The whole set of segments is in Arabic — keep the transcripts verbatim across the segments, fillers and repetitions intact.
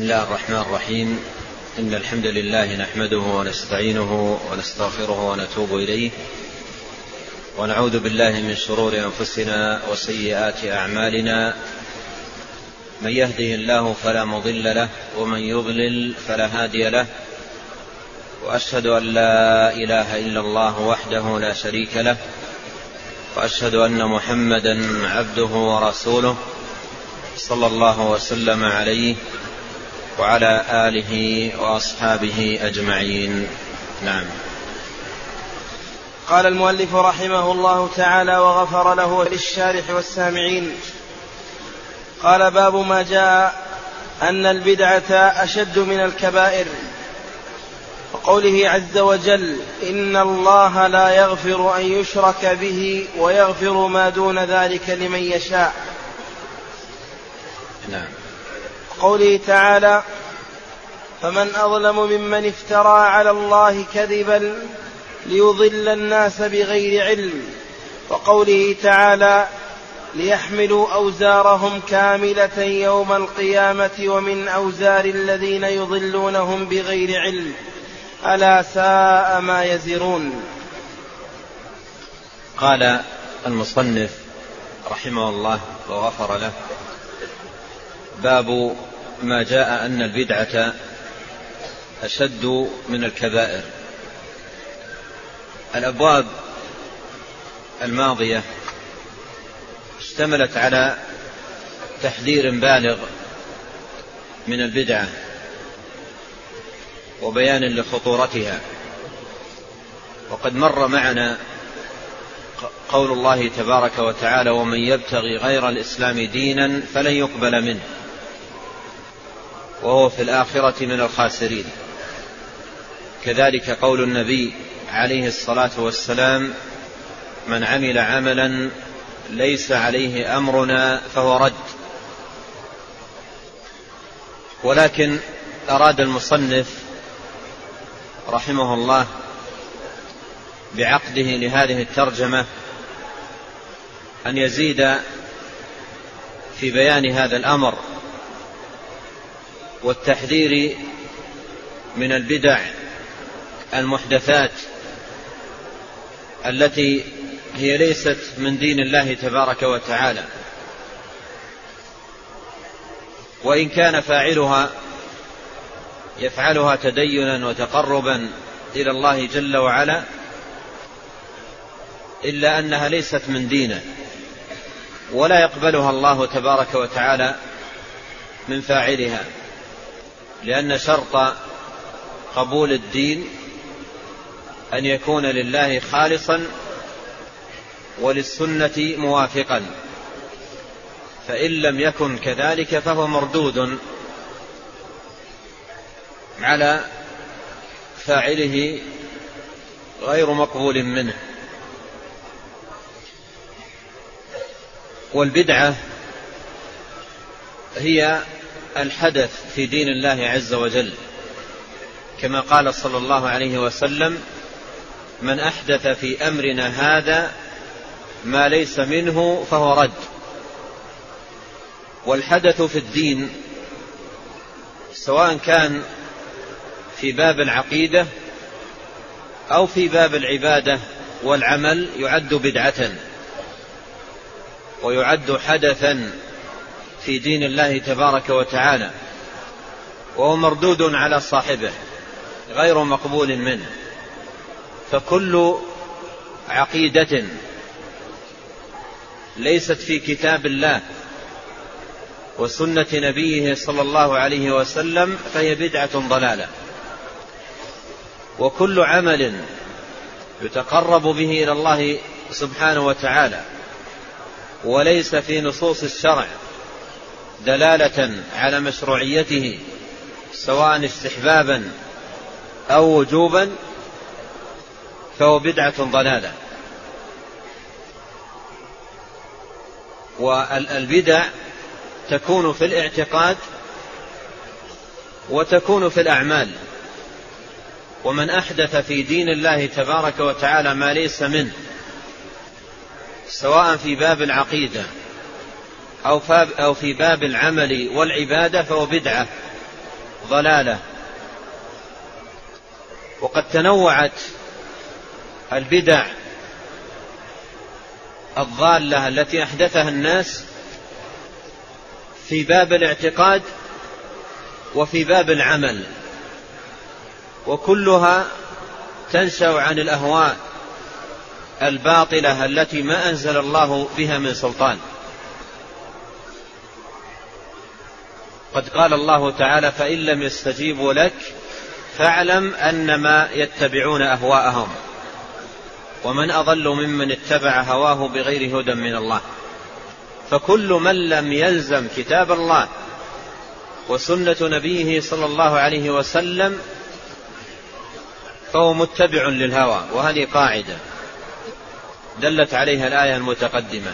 بسم الله الرحمن الرحيم. إن الحمد لله نحمده ونستعينه ونستغفره ونتوب إليه، ونعوذ بالله من شرور أنفسنا وسيئات أعمالنا. من يهده الله فلا مضل له، ومن يضلل فلا هادي له. وأشهد أن لا إله إلا الله وحده لا شريك له، وأشهد أن محمدا عبده ورسوله، صلى الله وسلم عليه وعلى آله وأصحابه أجمعين. نعم. قال المؤلف رحمه الله تعالى وغفر له وللشارح والسامعين. قال: باب ما جاء أن البدعة أشد من الكبائر، وقوله عز وجل: إن الله لا يغفر أن يشرك به ويغفر ما دون ذلك لمن يشاء. نعم. قوله تعالى: فمن أظلم ممن افترى على الله كذبا ليضل الناس بغير علم. وقوله تعالى: ليحملوا أوزارهم كاملة يوم القيامة ومن أوزار الذين يضلونهم بغير علم ألا ساء ما يزرون. قال المصنف رحمه الله وغفر له: باب ما جاء أن البدعة أشد من الكبائر. الأبواب الماضية اشتملت على تحذير بالغ من البدعة وبيان لخطورتها، وقد مر معنا قول الله تبارك وتعالى: ومن يبتغي غير الإسلام دينا فلن يقبل منه وهو في الآخرة من الخاسرين. كذلك قول النبي عليه الصلاة والسلام: من عمل عملا ليس عليه أمرنا فهو رد. ولكن أراد المصنف رحمه الله بعقده لهذه الترجمة أن يزيد في بيان هذا الأمر والتحذير من البدع المحدثات التي هي ليست من دين الله تبارك وتعالى، وإن كان فاعلها يفعلها تدينا وتقربا إلى الله جل وعلا، إلا أنها ليست من دينه، ولا يقبلها الله تبارك وتعالى من فاعلها، لأن شرط قبول الدين أن يكون لله خالصا وللسنة موافقا، فإن لم يكن كذلك فهو مردود على فاعله غير مقبول منه. والبدعة هي الحدث في دين الله عز وجل، كما قال صلى الله عليه وسلم: من أحدث في أمرنا هذا ما ليس منه فهو رد. والحدث في الدين سواء كان في باب العقيدة أو في باب العبادة والعمل يعد بدعة ويعد حدثا في دين الله تبارك وتعالى، وهو مردود على صاحبه غير مقبول منه. فكل عقيدة ليست في كتاب الله وسنة نبيه صلى الله عليه وسلم فهي بدعة ضلالة، وكل عمل يتقرب به إلى الله سبحانه وتعالى وليس في نصوص الشرع دلالة على مشروعيته سواء استحبابا أو وجوبا فهو بدعة ضلالة. والبدع تكون في الاعتقاد وتكون في الأعمال. ومن أحدث في دين الله تبارك وتعالى ما ليس منه سواء في باب العقيدة أو في باب العمل والعبادة فهو بدعة ضلالة. وقد تنوعت البدع الضالة التي أحدثها الناس في باب الاعتقاد وفي باب العمل، وكلها تنشأ عن الأهواء الباطلة التي ما أنزل الله بها من سلطان. قد قال الله تعالى: فإن لم يستجيبوا لك فاعلم أنما يتبعون أهواءهم ومن أضل ممن اتبع هواه بغير هدى من الله. فكل من لم يلزم كتاب الله وسنة نبيه صلى الله عليه وسلم فهو متبع للهوى، وهذه قاعدة دلت عليها الآية المتقدمة.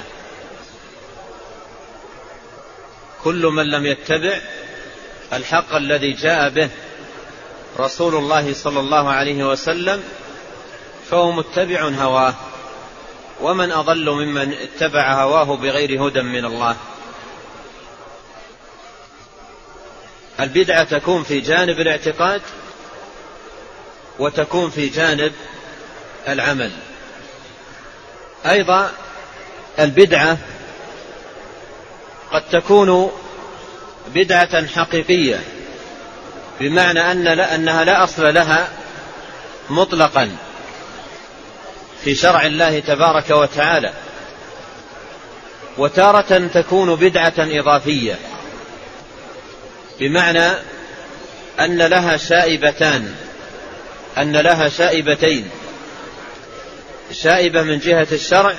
كل من لم يتبع الحق الذي جاء به رسول الله صلى الله عليه وسلم فهو متبع هواه، ومن أضل ممن اتبع هواه بغير هدى من الله. البدعة تكون في جانب الاعتقاد وتكون في جانب العمل. أيضا البدعة قد تكون بدعة حقيقية، بمعنى أن لا أنها لا أصل لها مطلقا في شرع الله تبارك وتعالى. وتارة تكون بدعة إضافية، بمعنى أن لها شائبتان أن لها شائبتين، شائبة من جهة الشرع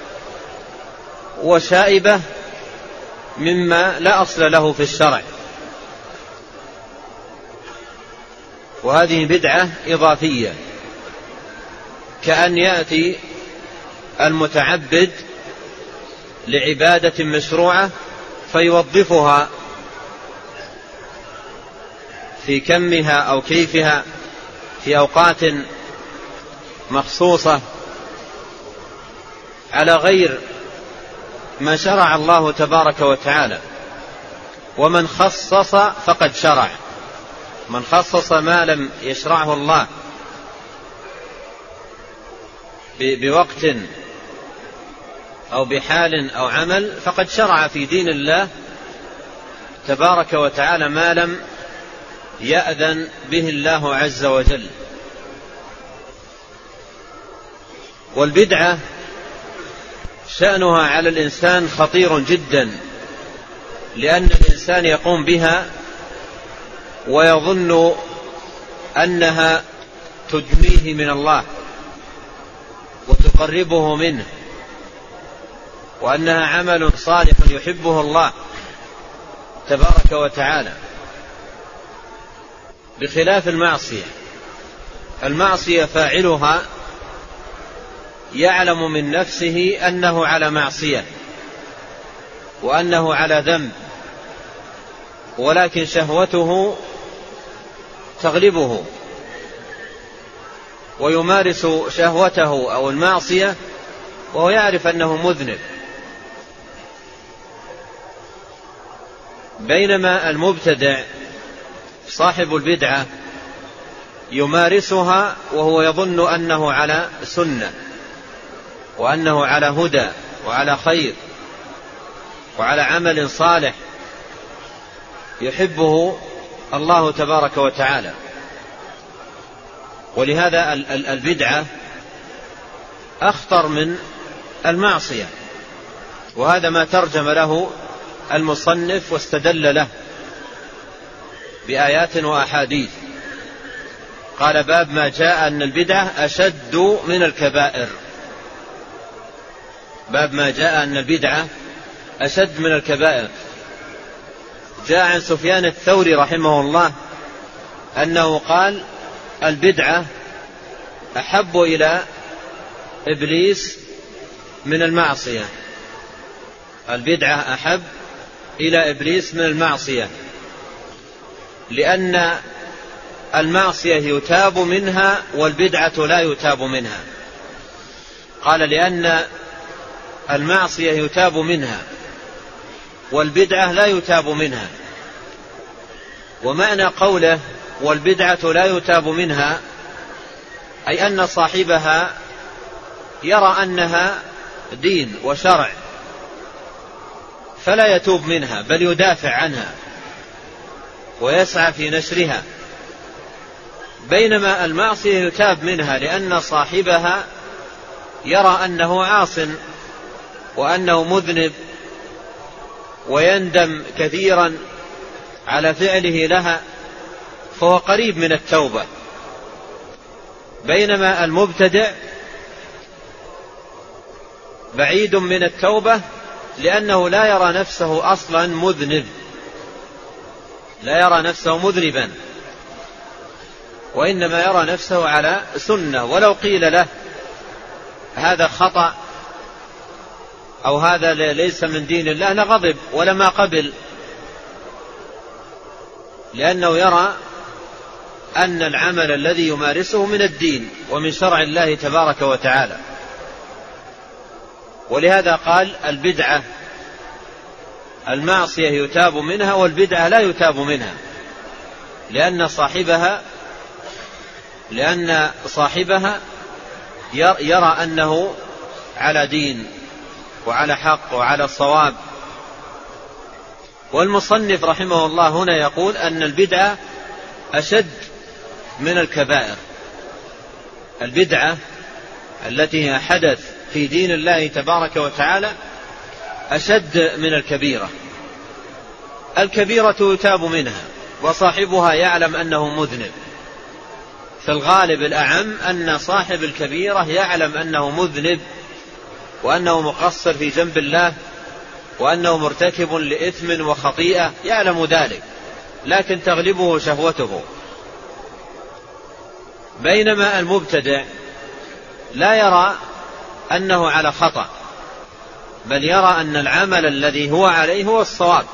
وشائبة مما لا أصل له في الشرع. وهذه بدعة إضافية، كأن يأتي المتعبد لعبادة مشروعة فيوظفها في كمها أو كيفها في أوقات مخصوصة على غير ما شرع الله تبارك وتعالى. ومن خصص فقد شرع، من خصص ما لم يشرعه الله بوقت أو بحال أو عمل فقد شرع في دين الله تبارك وتعالى ما لم يأذن به الله عز وجل. والبدعة شأنها على الإنسان خطير جدا، لأن الإنسان يقوم بها ويظن أنها تدنيه من الله وتقربه منه، وأنها عمل صالح يحبه الله تبارك وتعالى، بخلاف المعصية. المعصية فاعلها يعلم من نفسه أنه على معصية وأنه على ذنب، ولكن شهوته تغلبه ويمارس شهوته أو المعصية وهو يعرف أنه مذنب. بينما المبتدع صاحب البدعة يمارسها وهو يظن أنه على سنة وأنه على هدى وعلى خير وعلى عمل صالح يحبه الله تبارك وتعالى. ولهذا البدعة أخطر من المعصية، وهذا ما ترجم له المصنف واستدل له بآيات وأحاديث. قال: باب ما جاء أن البدعة أشد من الكبائر. باب ما جاء أن البدعة أشد من الكبائر. جاء عن سفيان الثوري رحمه الله أنه قال: البدعة أحب إلى إبليس من المعصية. البدعة أحب إلى إبليس من المعصية، لأن المعصية يتاب منها والبدعة لا يتاب منها. قال: لأن المعصية يتاب منها والبدعة لا يتاب منها. ومعنى قوله والبدعة لا يتاب منها أي أن صاحبها يرى أنها دين وشرع فلا يتوب منها، بل يدافع عنها ويسعى في نشرها، بينما المعصية يتاب منها لأن صاحبها يرى أنه عاص وأنه مذنب ويندم كثيرا على فعله لها، فهو قريب من التوبة، بينما المبتدع بعيد من التوبة لأنه لا يرى نفسه أصلا مذنب، لا يرى نفسه مذنبا، وإنما يرى نفسه على سنة، ولو قيل له هذا خطأ أو هذا ليس من دين الله لغضب ولما قبل، لأنه يرى أن العمل الذي يمارسه من الدين ومن شرع الله تبارك وتعالى. ولهذا قال البدعة المعصية يتاب منها والبدعة لا يتاب منها، لأن صاحبها لأن صاحبها يرى أنه على دين وعلى حق وعلى الصواب. والمصنف رحمه الله هنا يقول أن البدعة أشد من الكبائر، البدعة التي هي حدث في دين الله تبارك وتعالى أشد من الكبيرة. الكبيرة يتاب منها وصاحبها يعلم أنه مذنب، في الغالب الأعم أن صاحب الكبيرة يعلم أنه مذنب وأنه مقصر في جنب الله وأنه مرتكب لإثم وخطيئة، يعلم ذلك لكن تغلبه شهوته، بينما المبتدع لا يرى أنه على خطأ، بل يرى أن العمل الذي هو عليه هو الصواب،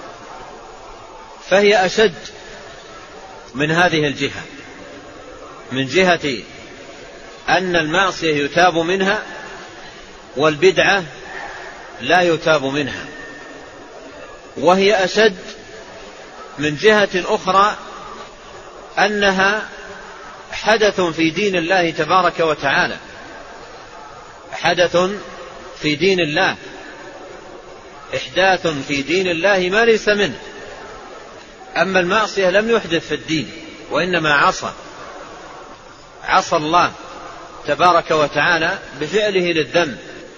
فهي أشد من هذه الجهة، من جهة أن المعصية يتاب منها والبدعة لا يتاب منها، وهي أشد من جهة أخرى أنها حدث في دين الله تبارك وتعالى، حدث في دين الله، إحداث في دين الله ما ليس منه. أما المعصية لم يحدث في الدين وإنما عصى عصى الله تبارك وتعالى بفعله للذنب.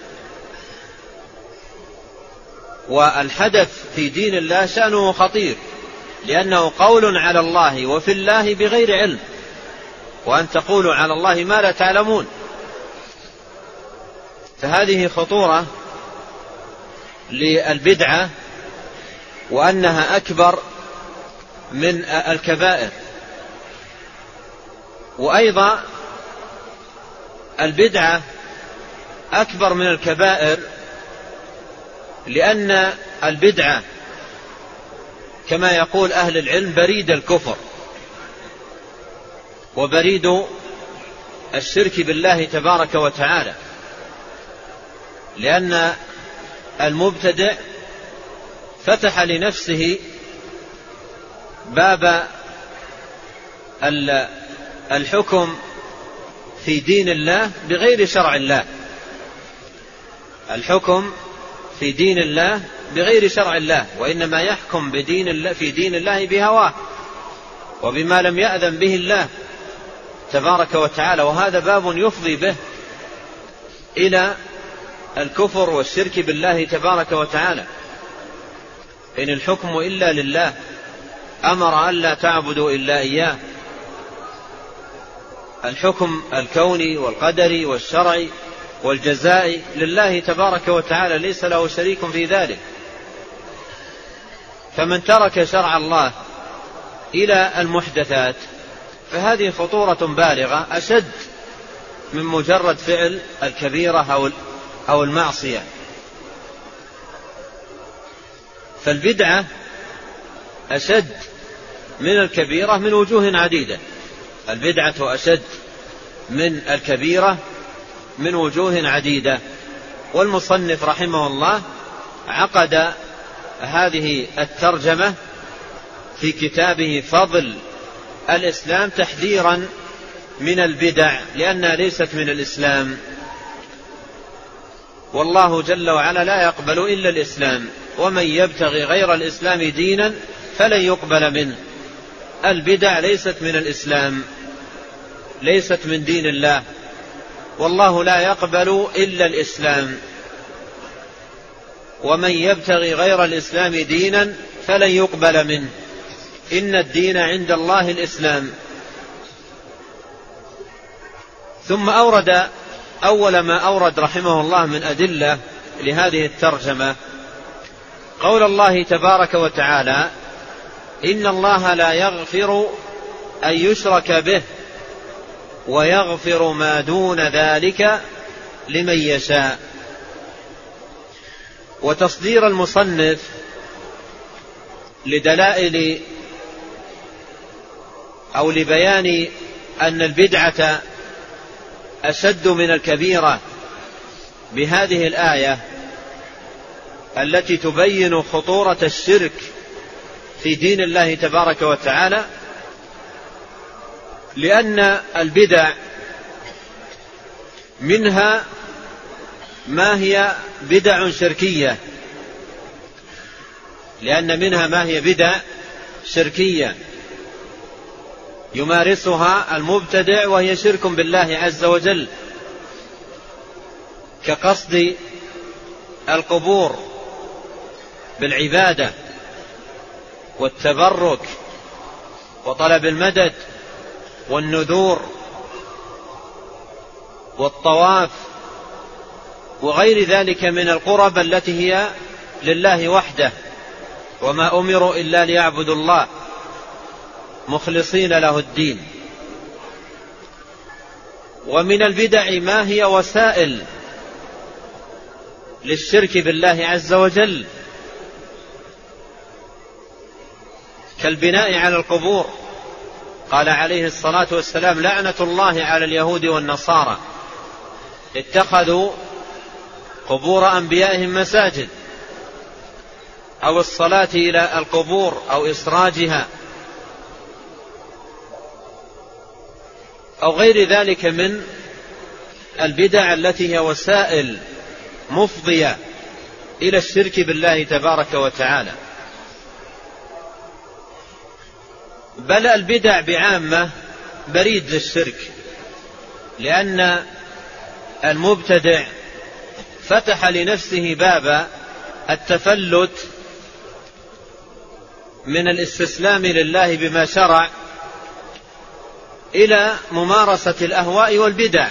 والحدث في دين الله شأنه خطير، لأنه قول على الله وفي الله بغير علم، وأن تقولوا على الله ما لا تعلمون، فهذه خطورة للبدعة وأنها أكبر من الكبائر. وأيضا البدعة أكبر من الكبائر لأن البدعة كما يقول أهل العلم بريد الكفر وبريد الشرك بالله تبارك وتعالى، لأن المبتدع فتح لنفسه باب الحكم في دين الله بغير شرع الله، الحكم في دين الله بغير شرع الله، وإنما يحكم بدين الله في دين الله بهواه وبما لم يأذن به الله تبارك وتعالى، وهذا باب يفضي به إلى الكفر والشرك بالله تبارك وتعالى. إن الحكم إلا لله، أمر أن لا تعبدوا إلا إياه، الحكم الكوني والقدري والشرعي والجزائي لله تبارك وتعالى، ليس له شريك في ذلك. فمن ترك شرع الله إلى المحدثات فهذه خطورة بالغة أشد من مجرد فعل الكبيرة أو المعصية. فالبدعة أشد من الكبيرة من وجوه عديدة، البدعة أشد من الكبيرة من وجوه عديدة. والمصنف رحمه الله عقد هذه الترجمة في كتابه فضل الإسلام تحذيرا من البدع لأنها ليست من الإسلام، والله جل وعلا لا يقبل إلا الإسلام، ومن يبتغي غير الإسلام دينا فلن يقبل منه. البدع ليست من الإسلام، ليست من دين الله، والله لا يقبل إلا الإسلام، ومن يبتغي غير الإسلام دينا فلن يقبل منه، إن الدين عند الله الإسلام. ثم أورد أول ما أورد رحمه الله من أدلة لهذه الترجمة قول الله تبارك وتعالى: إن الله لا يغفر أن يشرك به ويغفر ما دون ذلك لمن يشاء. وتصدير المصنف لدلائل أو لبيان أن البدعة أشد من الكبيرة بهذه الآية التي تبين خطورة الشرك في دين الله تبارك وتعالى، لأن البدع منها ما هي بدع شركية، لأن منها ما هي بدع شركية يمارسها المبتدع وهي شرك بالله عز وجل، كقصد القبور بالعبادة والتبرك وطلب المدد والنذور والطواف وغير ذلك من القرب التي هي لله وحده، وما أمروا إلا ليعبدوا الله مخلصين له الدين. ومن البدع ما هي وسائل للشرك بالله عز وجل، كالبناء على القبور. قال عليه الصلاة والسلام: لعنة الله على اليهود والنصارى اتخذوا قبور أنبيائهم مساجد، أو الصلاة إلى القبور أو إسراجها أو غير ذلك من البدع التي هي وسائل مفضية إلى الشرك بالله تبارك وتعالى. بل البدع بعامة بريد للشرك، لأن المبتدع فتح لنفسه باب التفلت من الاستسلام لله بما شرع إلى ممارسة الأهواء والبدع،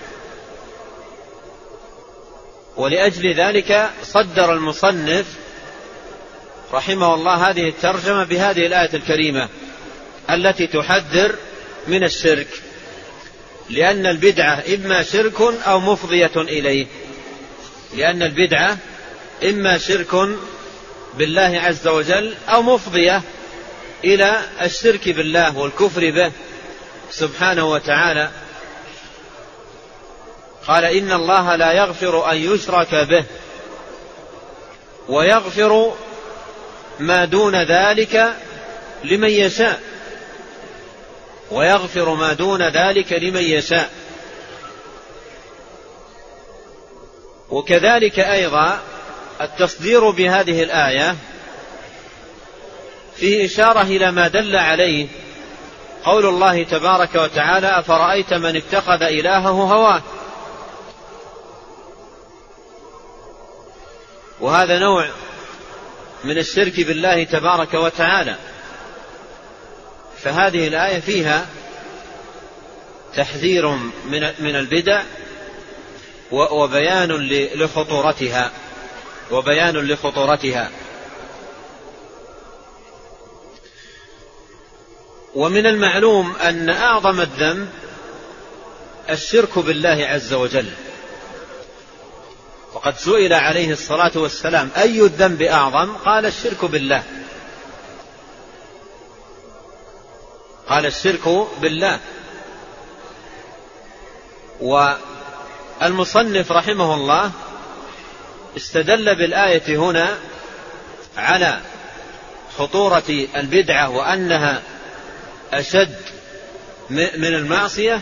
ولأجل ذلك صدر المصنف رحمه الله هذه الترجمة بهذه الآية الكريمة التي تحذر من الشرك، لأن البدعة إما شرك أو مفضية إليه، لأن البدعة إما شرك بالله عز وجل أو مفضية إلى الشرك بالله والكفر به سبحانه وتعالى. قال: إن الله لا يغفر أن يشرك به ويغفر ما دون ذلك لمن يشاء، ويغفر ما دون ذلك لمن يشاء. وكذلك أيضا التصدير بهذه الآية فيه إشارة إلى ما دل عليه قول الله تبارك وتعالى: أفرأيت من اتخذ إلهه هواه. وهذا نوع من الشرك بالله تبارك وتعالى، فهذه الآية فيها تحذير من البدع وبيان لخطورتها وبيان لخطورتها. ومن المعلوم أن أعظم الذنب الشرك بالله عز وجل، وقد سئل عليه الصلاة والسلام: أي الذنب أعظم؟ قال: الشرك بالله. قال: الشرك بالله. والمصنف رحمه الله استدل بالآية هنا على خطورة البدعة وأنها أشد من المعصية،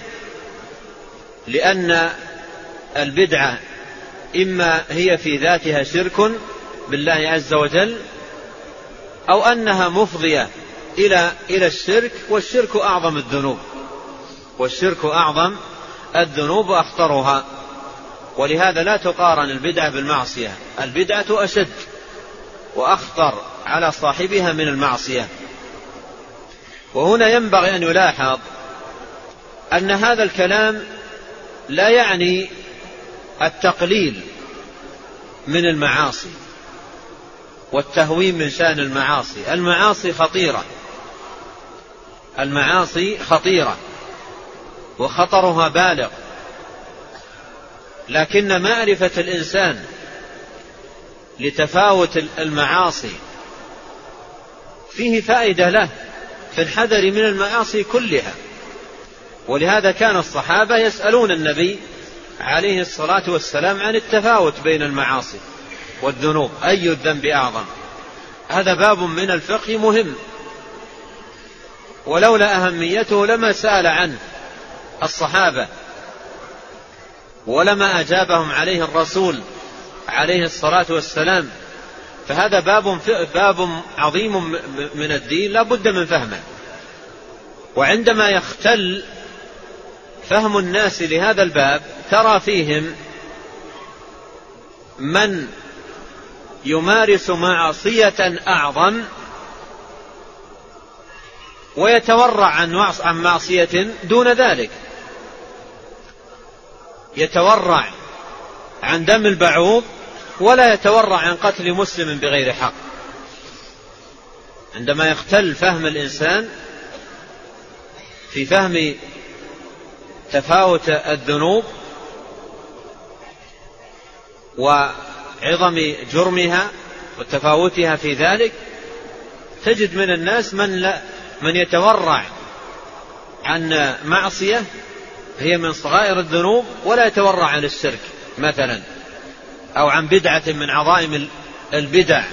لأن البدعة إما هي في ذاتها شرك بالله عز وجل، أو أنها مفضية إلى إلى الشرك، والشرك أعظم الذنوب، والشرك أعظم الذنوب وأخطرها. ولهذا لا تقارن البدعة بالمعصية، البدعة أشد وأخطر على صاحبها من المعصية. وهنا ينبغي أن يلاحظ أن هذا الكلام لا يعني التقليل من المعاصي والتهوين من شأن المعاصي. المعاصي خطيرة، المعاصي خطيرة وخطرها بالغ، لكن معرفة الإنسان لتفاوت المعاصي فيه فائدة له في الحذر من المعاصي كلها. ولهذا كان الصحابة يسألون النبي عليه الصلاة والسلام عن التفاوت بين المعاصي والذنوب، أي الذنب أعظم. هذا باب من الفقه مهم، ولولا أهميته لما سأل عنه الصحابة ولما أجابهم عليه الرسول عليه الصلاة والسلام. فهذا باب, باب عظيم من الدين لا بد من فهمه. وعندما يختل فهم الناس لهذا الباب ترى فيهم من يمارس معصية أعظم ويتورع عن معصية دون ذلك، يتورع عن دم البعوض ولا يتورع عن قتل مسلم بغير حق. عندما يختل فهم الإنسان في فهم تفاوت الذنوب وعظم جرمها وتفاوتها في ذلك، تجد من الناس من, لا من يتورع عن معصية هي من صغائر الذنوب ولا يتورع عن الشرك مثلا، أو عن بدعة من عظائم البدع.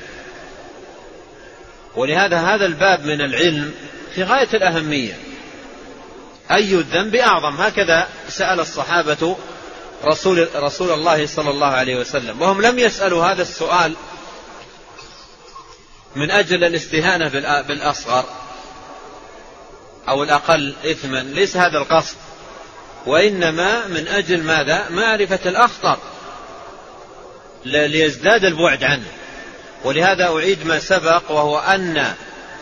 ولهذا هذا الباب من العلم في غاية الأهمية، أي الذنب أعظم؟ هكذا سأل الصحابة رسول, رسول الله صلى الله عليه وسلم، وهم لم يسألوا هذا السؤال من أجل الاستهانة بالأصغر أو الأقل إثما، ليس هذا القصد، وإنما من أجل ماذا؟ معرفة الأخطر ليزداد البعد عنه. ولهذا أعيد ما سبق، وهو أن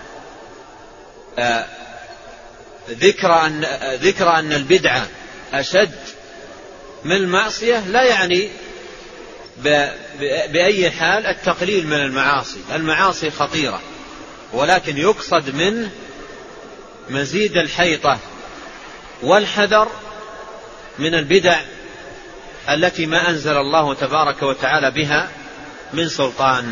ذكر أن, ذكر أن البدعة أشد من المعصية لا يعني بأي حال التقليل من المعاصي. المعاصي خطيرة، ولكن يقصد منه مزيد الحيطة والحذر من البدع التي ما أنزل الله تبارك وتعالى بها من سلطان.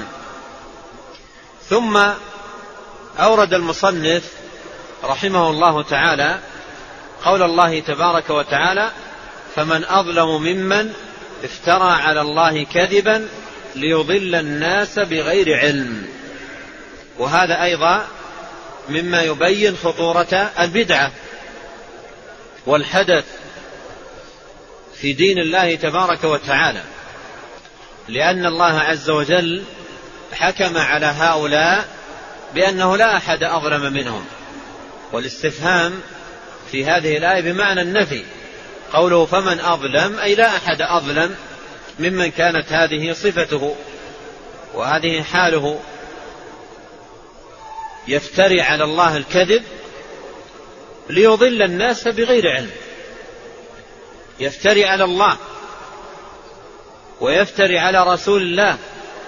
ثم أورد المصنف رحمه الله تعالى قول الله تبارك وتعالى: فمن أظلم ممن افترى على الله كذبا ليضل الناس بغير علم. وهذا أيضا مما يبين خطورة البدعة والحدث في دين الله تبارك وتعالى، لأن الله عز وجل حكم على هؤلاء بأنه لا أحد أظلم منهم. والاستفهام في هذه الآية بمعنى النفي، قوله فمن أظلم أي لا أحد أظلم ممن كانت هذه صفته وهذه حاله، يفتري على الله الكذب ليضل الناس بغير علم. يفتري على الله ويفتري على رسول الله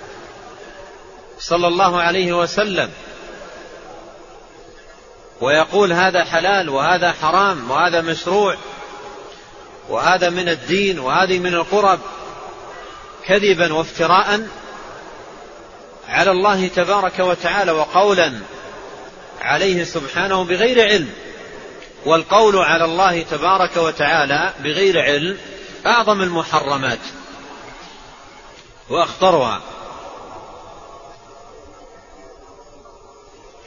صلى الله عليه وسلم، ويقول هذا حلال وهذا حرام وهذا مشروع وهذا من الدين وهذه من القرب، كذبا وافتراء على الله تبارك وتعالى، وقولا عليه سبحانه بغير علم. والقول على الله تبارك وتعالى بغير علم أعظم المحرمات وأخطرها.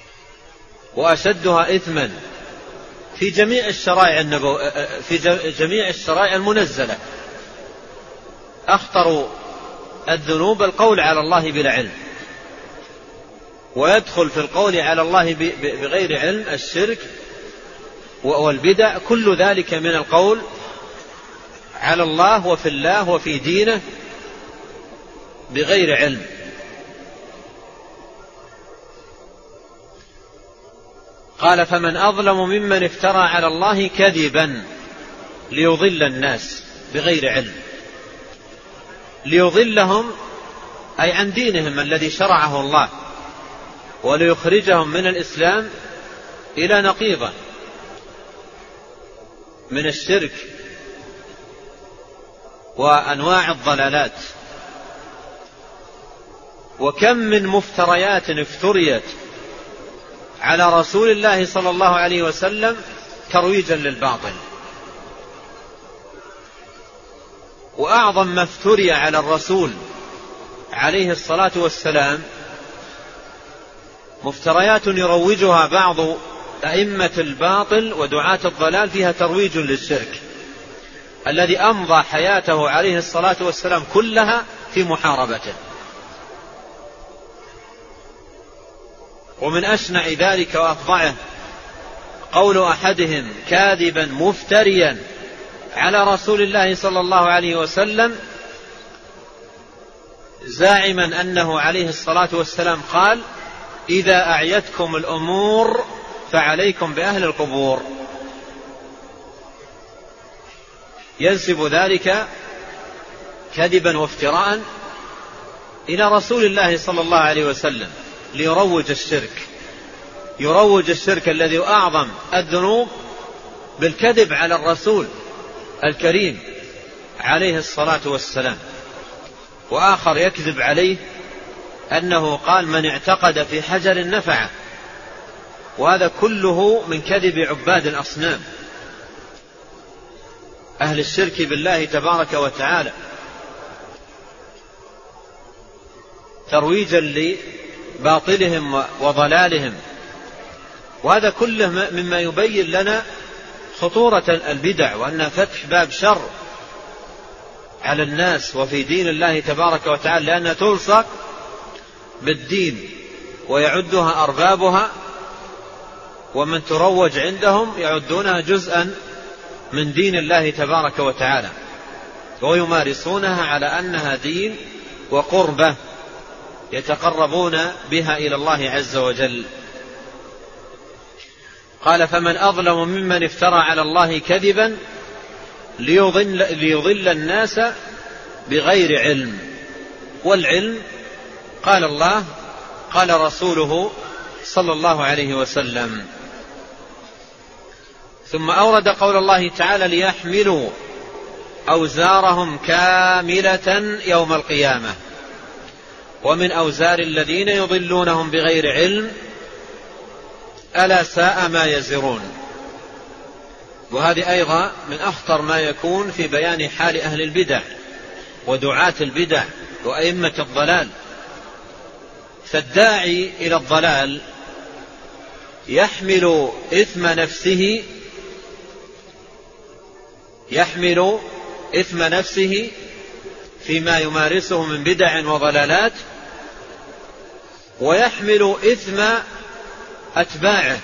وأشدها إثما في جميع الشرائع النبو في جميع الشرائع المنزلة. أخطر الذنوب القول على الله بلا علم، ويدخل في القول على الله بغير علم الشرك والبدع، كل ذلك من القول على الله وفي الله وفي دينه بغير علم. قال: فمن أظلم ممن افترى على الله كذبا ليضل الناس بغير علم. ليضلهم أي عن دينهم الذي شرعه الله، وليخرجهم من الإسلام إلى نقيضه من الشرك وأنواع الضلالات. وكم من مفتريات افتريت على رسول الله صلى الله عليه وسلم ترويجا للباطل. وأعظم ما افتري على الرسول عليه الصلاة والسلام مفتريات يروجها بعض أئمة الباطل ودعاة الضلال فيها ترويج للشرك الذي أمضى حياته عليه الصلاة والسلام كلها في محاربته. ومن أشنع ذلك وأفظعه قول أحدهم كاذبا مفتريا على رسول الله صلى الله عليه وسلم زاعما أنه عليه الصلاة والسلام قال: إذا أعيتكم الأمور فعليكم بأهل القبور. ينسب ذلك كذبا وافتراء إلى رسول الله صلى الله عليه وسلم ليروج الشرك، يروج الشرك الذي أعظم الذنوب بالكذب على الرسول الكريم عليه الصلاة والسلام. وآخر يكذب عليه أنه قال: من اعتقد في حجر نفعه. وهذا كله من كذب عباد الأصنام أهل الشرك بالله تبارك وتعالى، ترويجا لباطلهم وضلالهم. وهذا كله مما يبين لنا خطورة البدع، وأنها فتح باب شر على الناس وفي دين الله تبارك وتعالى، لأنها تلصق بالدين ويعدها أربابها، ومن تروج عندهم يعدونها جزءا من دين الله تبارك وتعالى، ويمارسونها على أنها دين وقربة يتقربون بها إلى الله عز وجل. قال: فمن أظلم ممن افترى على الله كذبا ليضل, ليضل الناس بغير علم. والعلم قال الله قال رسوله صلى الله عليه وسلم. ثم أورد قول الله تعالى: ليحملوا أوزارهم كاملة يوم القيامة ومن أوزار الذين يضلونهم بغير علم ألا ساء ما يزرون. وهذه أيضا من أخطر ما يكون في بيان حال أهل البدع ودعاة البدع وأئمة الضلال. فالداعي إلى الضلال يحمل إثم نفسه يحمل إثم نفسه فيما يمارسه من بدع وضلالات، ويحمل إثم أتباعه،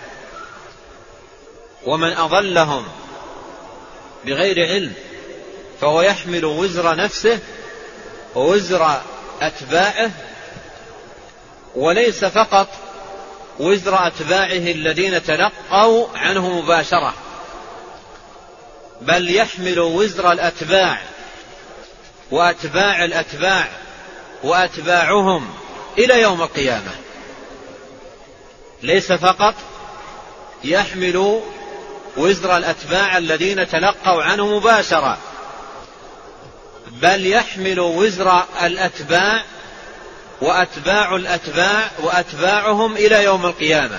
ومن أضلهم بغير علم فهو يحمل وزر نفسه ووزر أتباعه، وليس فقط وزر أتباعه الذين تلقوا عنه مباشرة، بل يحمل وزر الأتباع وأتباع الأتباع وأتباعهم إلى يوم القيامة. ليس فقط يحمل وزر الأتباع الذين تلقوا عنه مباشرة، بل يحمل وزر الأتباع وأتباع الأتباع وأتباعهم إلى يوم القيامة.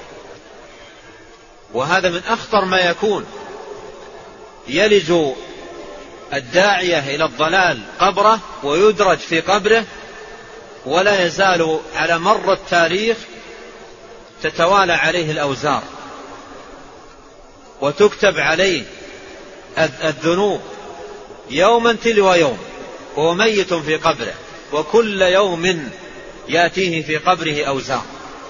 وهذا من أخطر ما يكون. يلج الداعية إلى الضلال قبره ويدرج في قبره، ولا يزال على مر التاريخ تتوالى عليه الأوزار وتكتب عليه الذنوب يوما تلو يوم، وهو ميت في قبره، وكل يوم يأتيه في قبره أوزار،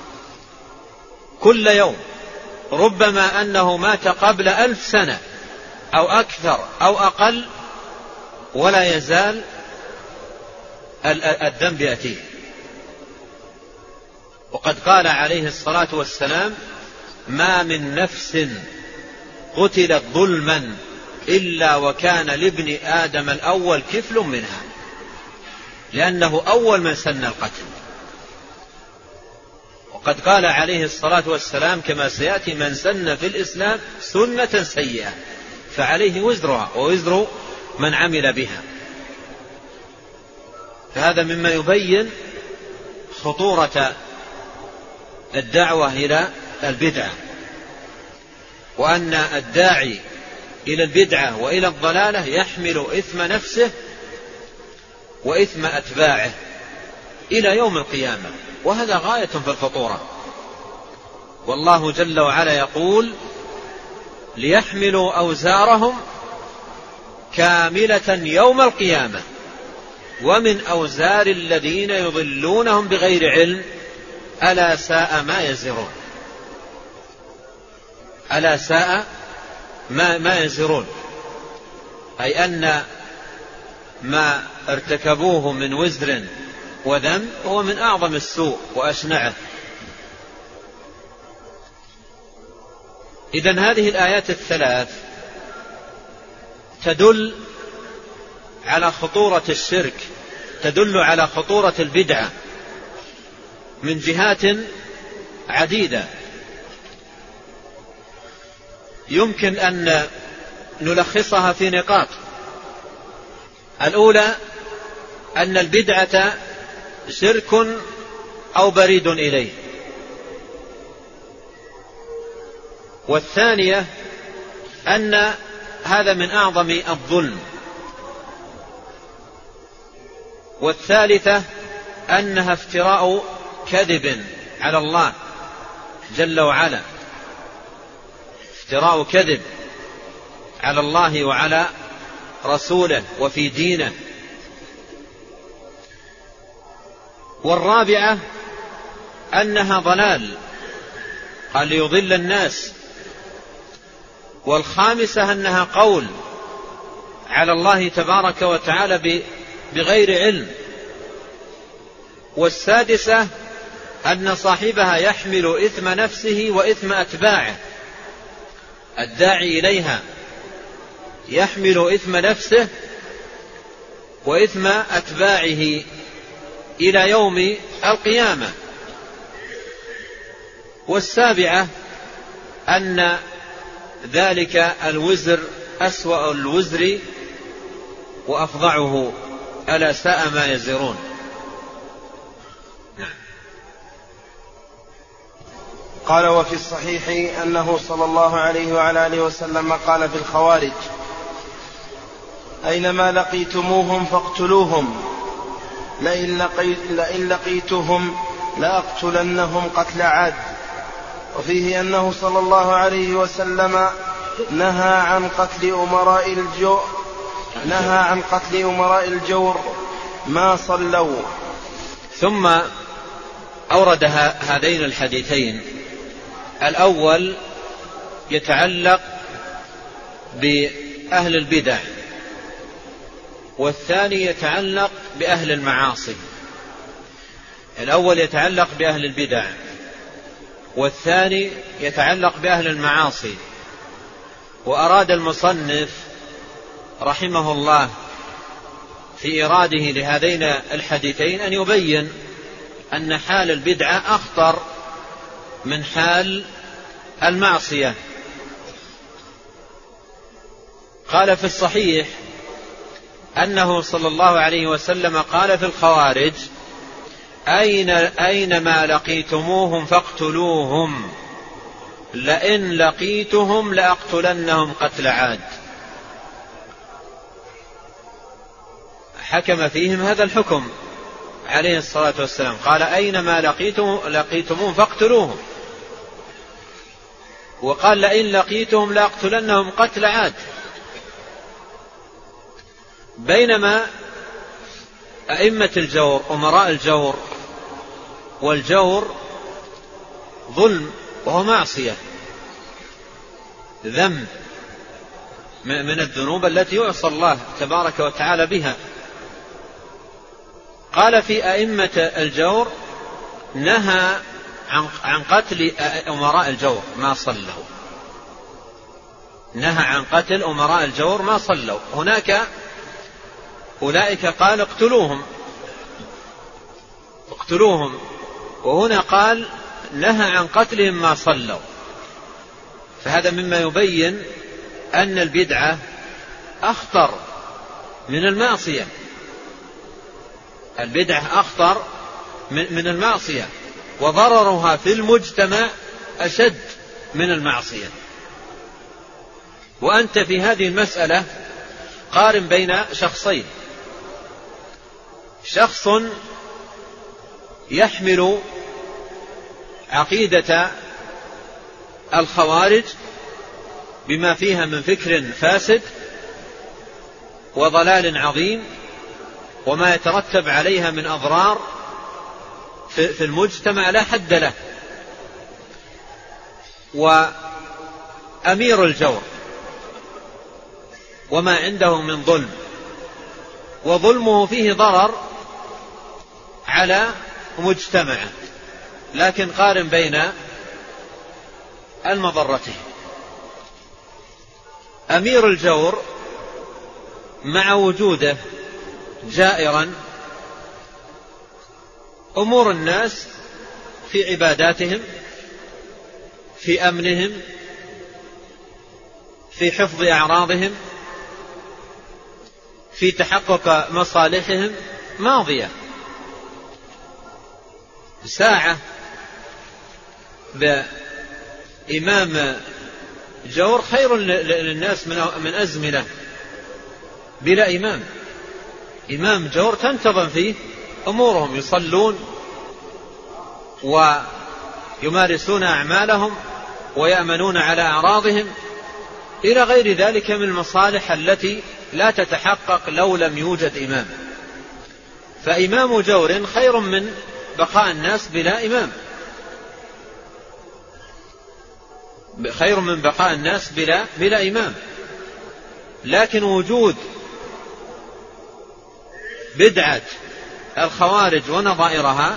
كل يوم، ربما أنه مات قبل ألف سنة أو أكثر أو أقل، ولا يزال الذنب يأتيه. وقد قال عليه الصلاة والسلام: ما من نفس قتلت ظلما إلا وكان لابن آدم الأول كفل منها، لأنه أول من سن القتل. وقد قال عليه الصلاة والسلام كما سيأتي: من سن في الإسلام سنة سيئة فعليه وزرها ووزر من عمل بها. فهذا مما يبين خطورة الدعوة إلى البدعة، وأن الداعي إلى البدعة وإلى الضلالة يحمل إثم نفسه وإثم أتباعه إلى يوم القيامة، وهذا غاية في الخطورة. والله جل وعلا يقول: ليحملوا أوزارهم كاملة يوم القيامة ومن أوزار الذين يضلونهم بغير علم ألا ساء ما يزرون. ألا ساء ما, ما يزرون، أي أن ما ارتكبوه من وزر وذنب هو من أعظم السوء وأشنعه. إذن هذه الآيات الثلاث تدل على خطورة الشرك، تدل على خطورة البدعة من جهات عديدة. يمكن أن نلخصها في نقاط. الأولى أن البدعة شرك أو بريد إليه. والثانية أن هذا من أعظم الظلم. والثالثة أنها افتراء كذب على الله جل وعلا، افتراء كذب على الله وعلى رسوله وفي دينه. والرابعة أنها ضلال قال ليضل الناس. والخامسة أنها قول على الله تبارك وتعالى بغير علم. والسادسة أن صاحبها يحمل إثم نفسه وإثم أتباعه، الداعي إليها يحمل إثم نفسه وإثم أتباعه إلى يوم القيامة. والسابعة أن ذلك الوزر أسوأ الوزر وأفظعه، ألا ساء ما يزرون. قال: وفي الصحيح أنه صلى الله عليه وعلى آله وسلم قال في الخوارج: أينما لقيتموهم فاقتلوهم، لئن, لقيت لئن لقيتهم لأقتلنهم قتل عاد. وفيه أنه صلى الله عليه وسلم نهى عن قتل أمراء الجور نهى عن قتل أمراء الجور ما صلوا. ثم أورد هذين الحديثين. الأول يتعلق بأهل البدع، والثاني يتعلق بأهل المعاصي. الأول يتعلق بأهل البدع، والثاني يتعلق بأهل المعاصي. وأراد المصنف رحمه الله في إيراده لهذين الحديثين أن يبين أن حال البدعة أخطر من حال المعصية. قال في الصحيح أنه صلى الله عليه وسلم قال في الخوارج: أين أينما لقيتموهم فاقتلوهم، لئن لقيتهم لأقتلنهم قتل عاد. حكم فيهم هذا الحكم عليه الصلاة والسلام، قال: أينما لقيتم لقيتموهم فاقتلوهم، وقال لئن لقيتهم لأقتلنهم قتل عاد. بينما أئمة الجور أمراء الجور، والجور ظلم وهو معصية، ذنب من الذنوب التي يعصى الله تبارك وتعالى بها. قال في أئمة الجور نهى عن قتل أمراء الجور ما صلوا، نهى عن قتل أمراء الجور ما صلوا. هناك أولئك قال اقتلوهم اقتلوهم وهنا قال نهى عن قتلهم ما صلوا. فهذا مما يبين أن البدعة أخطر من المعصية، البدعة أخطر من المعصية، وضررها في المجتمع أشد من المعصية. وأنت في هذه المسألة قارن بين شخصين، شخص يحمل عقيدة الخوارج بما فيها من فكر فاسد وضلال عظيم وما يترتب عليها من أضرار في المجتمع لا حد له، وأمير الجور وما عنده من ظلم، وظلمه فيه ضرر على مجتمعه، لكن قارن بين المضرتين. أمير الجور مع وجوده جائرا أمور الناس في عباداتهم، في أمنهم، في حفظ أعراضهم، في تحقق مصالحهم ماضية. ساعة بإمام جور خير للناس من أزمنة بلا إمام. إمام جور تنتظم فيه أمورهم، يصلون ويمارسون أعمالهم ويأمنون على أعراضهم إلى غير ذلك من المصالح التي لا تتحقق لو لم يوجد إمام. فإمام جور خير من بقاء الناس بلا إمام، خير من بقاء الناس بلا, بلا إمام. لكن وجود بدعة الخوارج ونظائرها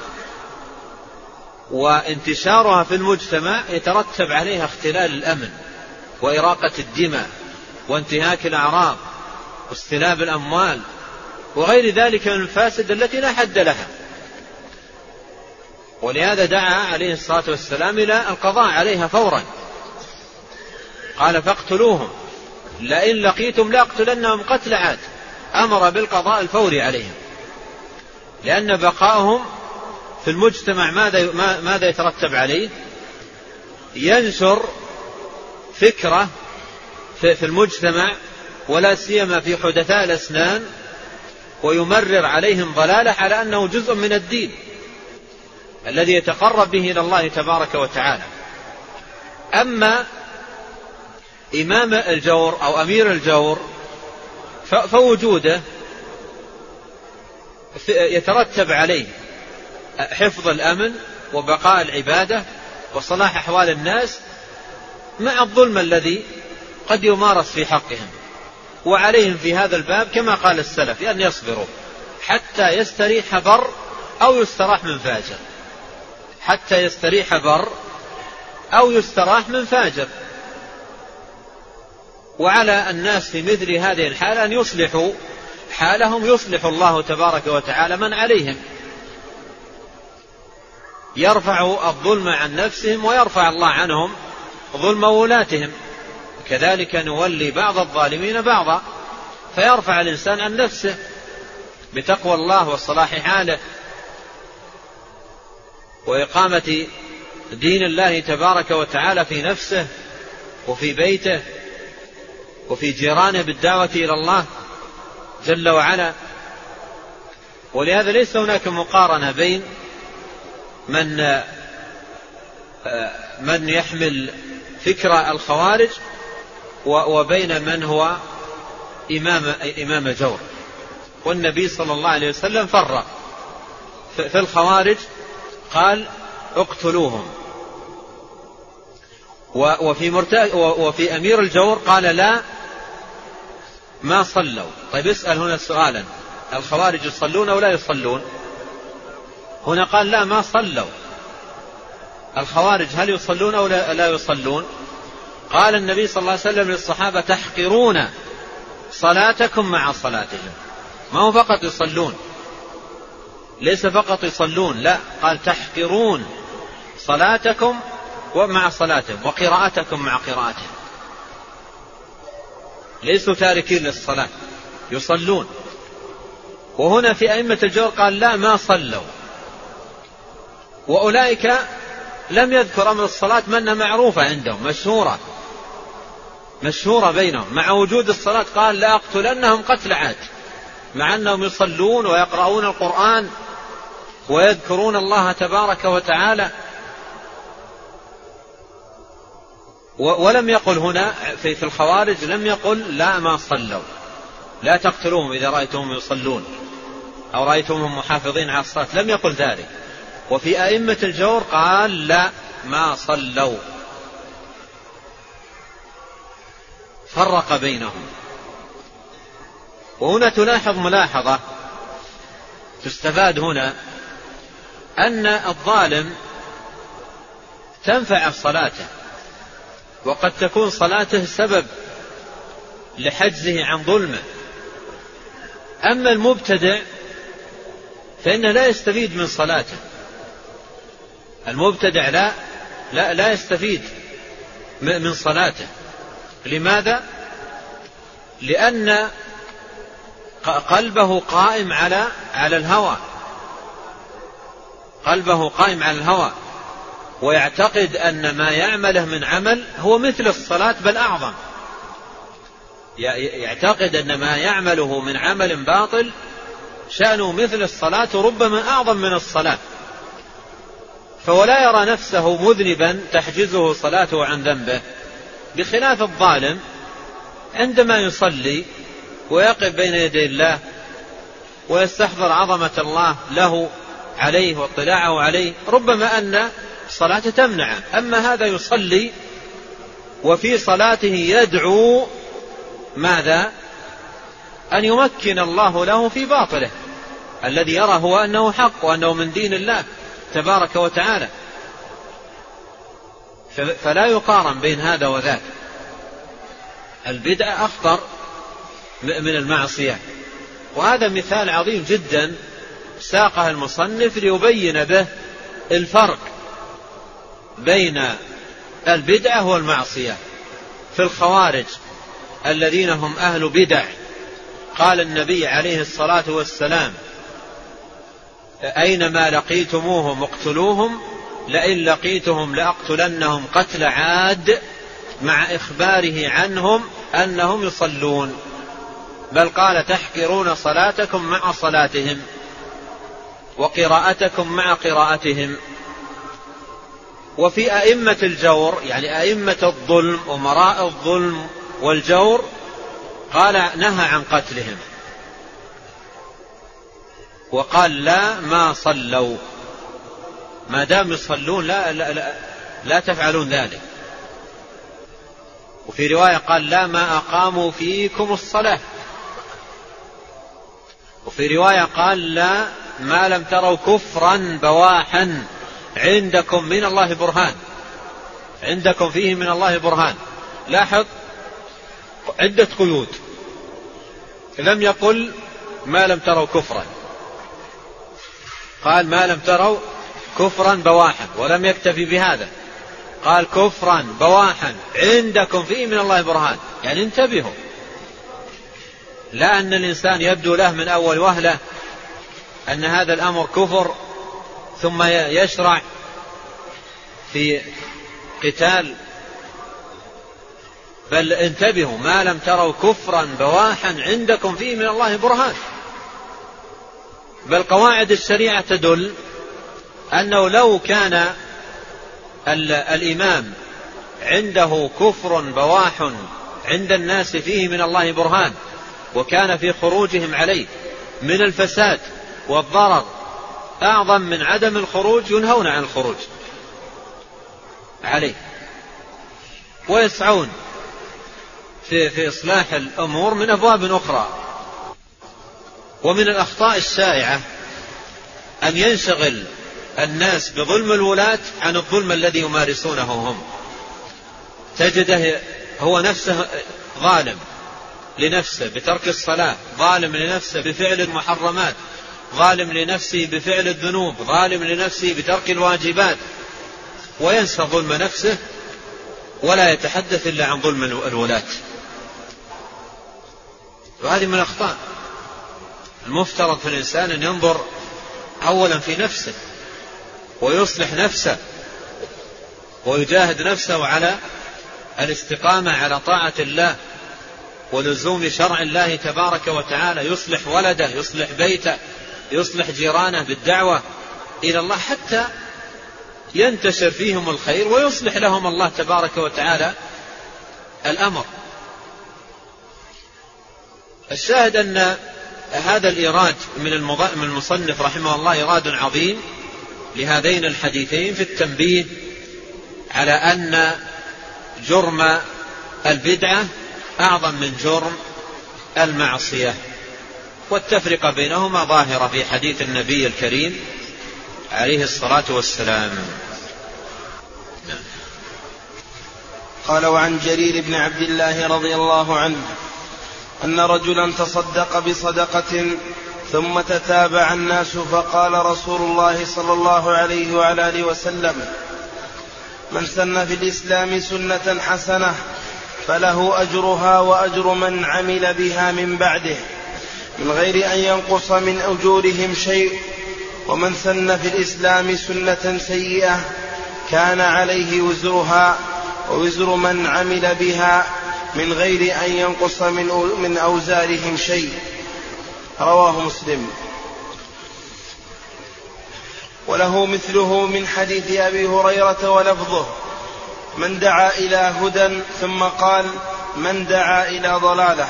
وانتشارها في المجتمع يترتب عليها اختلال الأمن وإراقة الدماء وانتهاك الأعراض واستلاب الأموال وغير ذلك من الفاسد التي لا حد لها. ولهذا دعا عليه الصلاة والسلام إلى القضاء عليها فورا، قال فاقتلوهم لئن لقيتم لأقتلنهم قتل عاد، أمر بالقضاء الفوري عليهم، لأن بقاءهم في المجتمع ماذا ماذا يترتب عليه؟ ينشر فكرة في المجتمع ولا سيما في حدثاء الأسنان، ويمرر عليهم ضلالة على أنه جزء من الدين الذي يتقرب به إلى الله تبارك وتعالى. أما إمام الجور أو أمير الجور فوجوده يترتب عليه حفظ الأمن وبقاء العبادة وصلاح أحوال الناس مع الظلم الذي قد يمارس في حقهم. وعليهم في هذا الباب كما قال السلف أن يصبروا حتى يستريح بر أو يستراح من فاجر، حتى يستريح بر أو يستراح من فاجر. وعلى الناس في مثل هذه الحال أن يصلحوا حالهم، يصلح الله تبارك وتعالى من عليهم، يرفع الظلم عن نفسهم ويرفع الله عنهم ظلم ولاتهم. كذلك نولي بعض الظالمين بعضا، فيرفع الإنسان عن نفسه بتقوى الله وصلاح حاله وإقامة دين الله تبارك وتعالى في نفسه وفي بيته وفي جيرانه بالدعوة إلى الله جل وعلا. ولهذا ليس هناك مقارنة بين من من يحمل فكر الخوارج وبين من هو إمام, إمام جور. والنبي صلى الله عليه وسلم فرق في الخوارج، قال اقتلوهم، وفي, مرت... وفي أمير الجور قال لا ما صلوا. طيب اسأل هنا سؤالا، الخوارج يصلون أو لا يصلون؟ هنا قال لا ما صلوا. الخوارج هل يصلون أو لا يصلون؟ قال النبي صلى الله عليه وسلم للصحابة تحقرون صلاتكم مع صلاتهم. ما هو فقط يصلون، ليس فقط يصلون، لا، قال تحقرون صلاتكم ومع صلاتهم وقراءتكم مع قراءتهم. ليسوا تاركين للصلاة، يصلون. وهنا في أئمة الجور قال لا ما صلوا، وأولئك لم يذكر أمر الصلاة منها معروفة عندهم، مشهورة مشهورة بينهم، مع وجود الصلاة قال لا أقتلنهم قتل عاد، مع أنهم يصلون ويقرؤون القرآن ويذكرون الله تبارك وتعالى. ولم يقل هنا في الخوارج، لم يقل لا ما صلوا، لا تقتلوهم إذا رأيتهم يصلون أو رأيتهم محافظين على الصلاة، لم يقل ذلك. وفي أئمة الجور قال لا ما صلوا، فرق بينهم. وهنا تلاحظ ملاحظة تستفاد هنا، أن الظالم تنفع صلاته، وقد تكون صلاته سبب لحجزه عن ظلمه. أما المبتدع فإنه لا يستفيد من صلاته، المبتدع لا لا, لا يستفيد من صلاته. لماذا؟ لأن قلبه قائم على على الهوى، قلبه قائم على الهوى، ويعتقد أن ما يعمله من عمل هو مثل الصلاة بل أعظم. يعتقد أن ما يعمله من عمل باطل شأنه مثل الصلاة وربما أعظم من الصلاة، فولا يرى نفسه مذنبا تحجزه صلاته عن ذنبه. بخلاف الظالم عندما يصلي ويقف بين يدي الله ويستحضر عظمة الله له عليه واطلاعه عليه، ربما أن الصلاة تمنعه. أما هذا يصلي وفي صلاته يدعو ماذا؟ أن يمكن الله له في باطله الذي يرى هو أنه حق وأنه من دين الله تبارك وتعالى. فلا يقارن بين هذا وذاك. البدعة أخطر من المعصية، وهذا مثال عظيم جدا ساقه المصنف ليبين به الفرق بين البدعة والمعصية. في الخوارج الذين هم أهل بدع قال النبي عليه الصلاة والسلام أينما لقيتموهم اقتلوهم، لئن لقيتهم لأقتلنهم قتل عاد، مع إخباره عنهم أنهم يصلون. بل قال تحقرون صلاتكم مع صلاتهم وقراءتكم مع قراءتهم. وفي أئمة الجور يعني أئمة الظلم ومراء الظلم والجور قال نهى عن قتلهم، وقال لا ما صلوا، ما دام يصلون لا, لا, لا, لا تفعلون ذلك. وفي رواية قال لا ما أقاموا فيكم الصلاة. وفي رواية قال لا ما لم تروا كفرا بواحا عندكم من الله برهان، عندكم فيه من الله برهان. لاحظ عدة قيود، لم يقل ما لم تروا كفرا، قال ما لم تروا كفرا بواحا، ولم يكتفي بهذا، قال كفرا بواحا عندكم فيه من الله برهان. يعني انتبهوا، لا أن الإنسان يبدو له من أول وهلة أن هذا الأمر كفر ثم يشرع في قتال، بل انتبهوا ما لم تروا كفرا بواحا عندكم فيه من الله برهان. بل قواعد الشريعة تدل أنه لو كان الإمام عنده كفر بواح عند الناس فيه من الله برهان، وكان في خروجهم عليه من الفساد والضرر أعظم من عدم الخروج، ينهون عن الخروج عليه ويسعون في, في إصلاح الأمور من أبواب أخرى. ومن الأخطاء الشائعة أن ينشغل الناس بظلم الولاة عن الظلم الذي يمارسونه هم. تجده هو نفسه ظالم لنفسه بترك الصلاة، ظالم لنفسه بفعل المحرمات، ظالم لنفسه بفعل الذنوب، ظالم لنفسه بترك الواجبات، وينسى ظلم نفسه ولا يتحدث إلا عن ظلم الولاة. وهذه من الأخطاء. المفترض في الإنسان أن ينظر أولا في نفسه ويصلح نفسه ويجاهد نفسه على الاستقامة على طاعة الله ولزوم شرع الله تبارك وتعالى، يصلح ولده، يصلح بيته، يصلح جيرانه بالدعوة إلى الله حتى ينتشر فيهم الخير ويصلح لهم الله تبارك وتعالى الأمر. الشاهد أن هذا الإيراد من المصنف رحمه الله إيراد عظيم لهذين الحديثين في التنبيه على أن جرم البدعة أعظم من جرم المعصية، والتفرقة بينهما ظاهرة في حديث النبي الكريم عليه الصلاة والسلام. قال: وعن جرير بن عبد الله رضي الله عنه أن رجلا تصدق بصدقة ثم تتابع الناس، فقال رسول الله صلى الله عليه وعلى آله وسلم: من سن في الإسلام سنة حسنة فله أجرها وأجر من عمل بها من بعده من غير أن ينقص من أجورهم شيء، ومن سن في الإسلام سنة سيئة كان عليه وزرها ووزر من عمل بها من غير أن ينقص من أوزارهم شيء. رواه مسلم. وله مثله من حديث أبي هريرة ولفظه: من دعا إلى هدى، ثم قال: من دعا إلى ضلالة.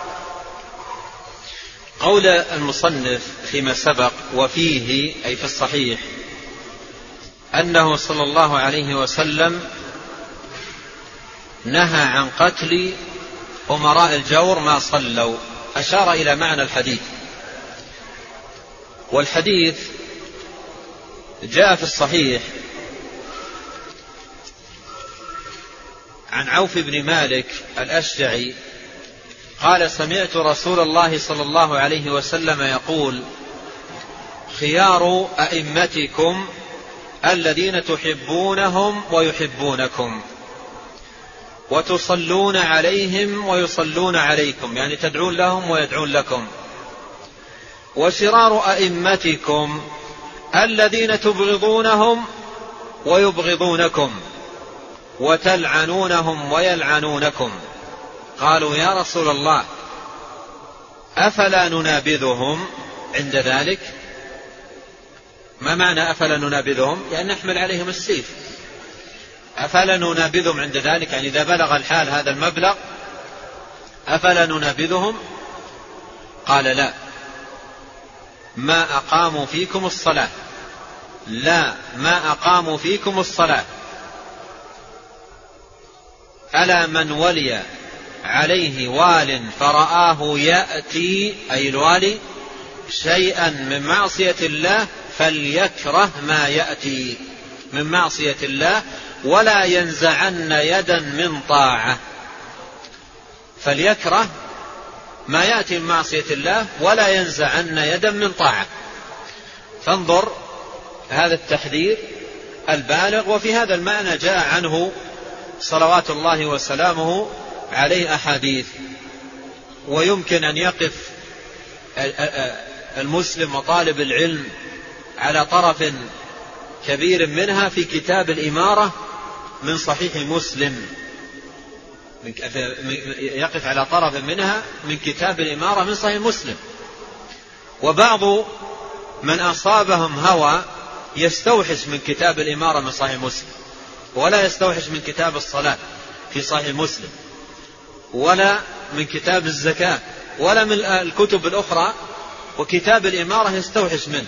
قول المصنف فيما سبق وفيه أي في الصحيح أنه صلى الله عليه وسلم نهى عن قتل أمراء الجور ما صلوا، أشار إلى معنى الحديث. والحديث جاء في الصحيح عن عوف بن مالك الأشجعي قال: سمعت رسول الله صلى الله عليه وسلم يقول: خيار أئمتكم الذين تحبونهم ويحبونكم وتصلون عليهم ويصلون عليكم، يعني تدعون لهم ويدعون لكم. وشرار أئمتكم الذين تبغضونهم ويبغضونكم وتلعنونهم ويلعنونكم. قالوا: يا رسول الله أفلا ننابذهم عند ذلك؟ ما معنى أفلا ننابذهم؟ يعني نحمل عليهم السيف. أفلا ننابذهم عند ذلك يعني إذا بلغ الحال هذا المبلغ أفلا ننابذهم؟ قال: لا، ما أقاموا فيكم الصلاة، لا ما أقاموا فيكم الصلاة. ألا من ولي عليه وال فرآه يأتي أي الوالي شيئا من معصية الله فليكره ما يأتي من معصية الله ولا ينزعن يدا من طاعة. فليكره ما يأتي من معصية الله ولا ينزعن يدا من طاعة. فانظر هذا التحذير البالغ، وفي هذا المعنى جاء عنه صلوات الله وسلامه عليه أحاديث. ويمكن أن يقف المسلم وطالب العلم على طرف كبير منها في كتاب الإمارة من صحيح مسلم، يقف على طرف منها من كتاب الإمارة من صحيح مسلم. وبعض من أصابهم هوى يستوحش من كتاب الإمارة من صحيح مسلم ولا يستوحش من كتاب الصلاة في صحيح مسلم، ولا من كتاب الزكاة، ولا من الكتب الأخرى، وكتاب الإمارة يستوحش منه،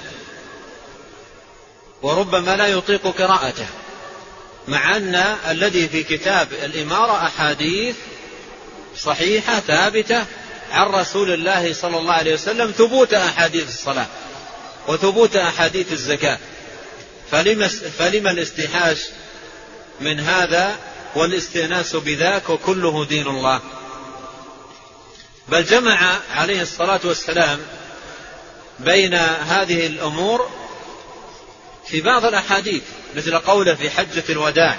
وربما لا يطيق قراءته، مع أن الذي في كتاب الإمارة أحاديث صحيحة ثابتة عن رسول الله صلى الله عليه وسلم، ثبوت أحاديث الصلاة وثبوت أحاديث الزكاة، فلما, فلما الاستحاش من هذا والاستئناس بذاك وكله دين الله؟ بل جمع عليه الصلاة والسلام بين هذه الأمور في بعض الأحاديث، مثل قوله في حجة الوداع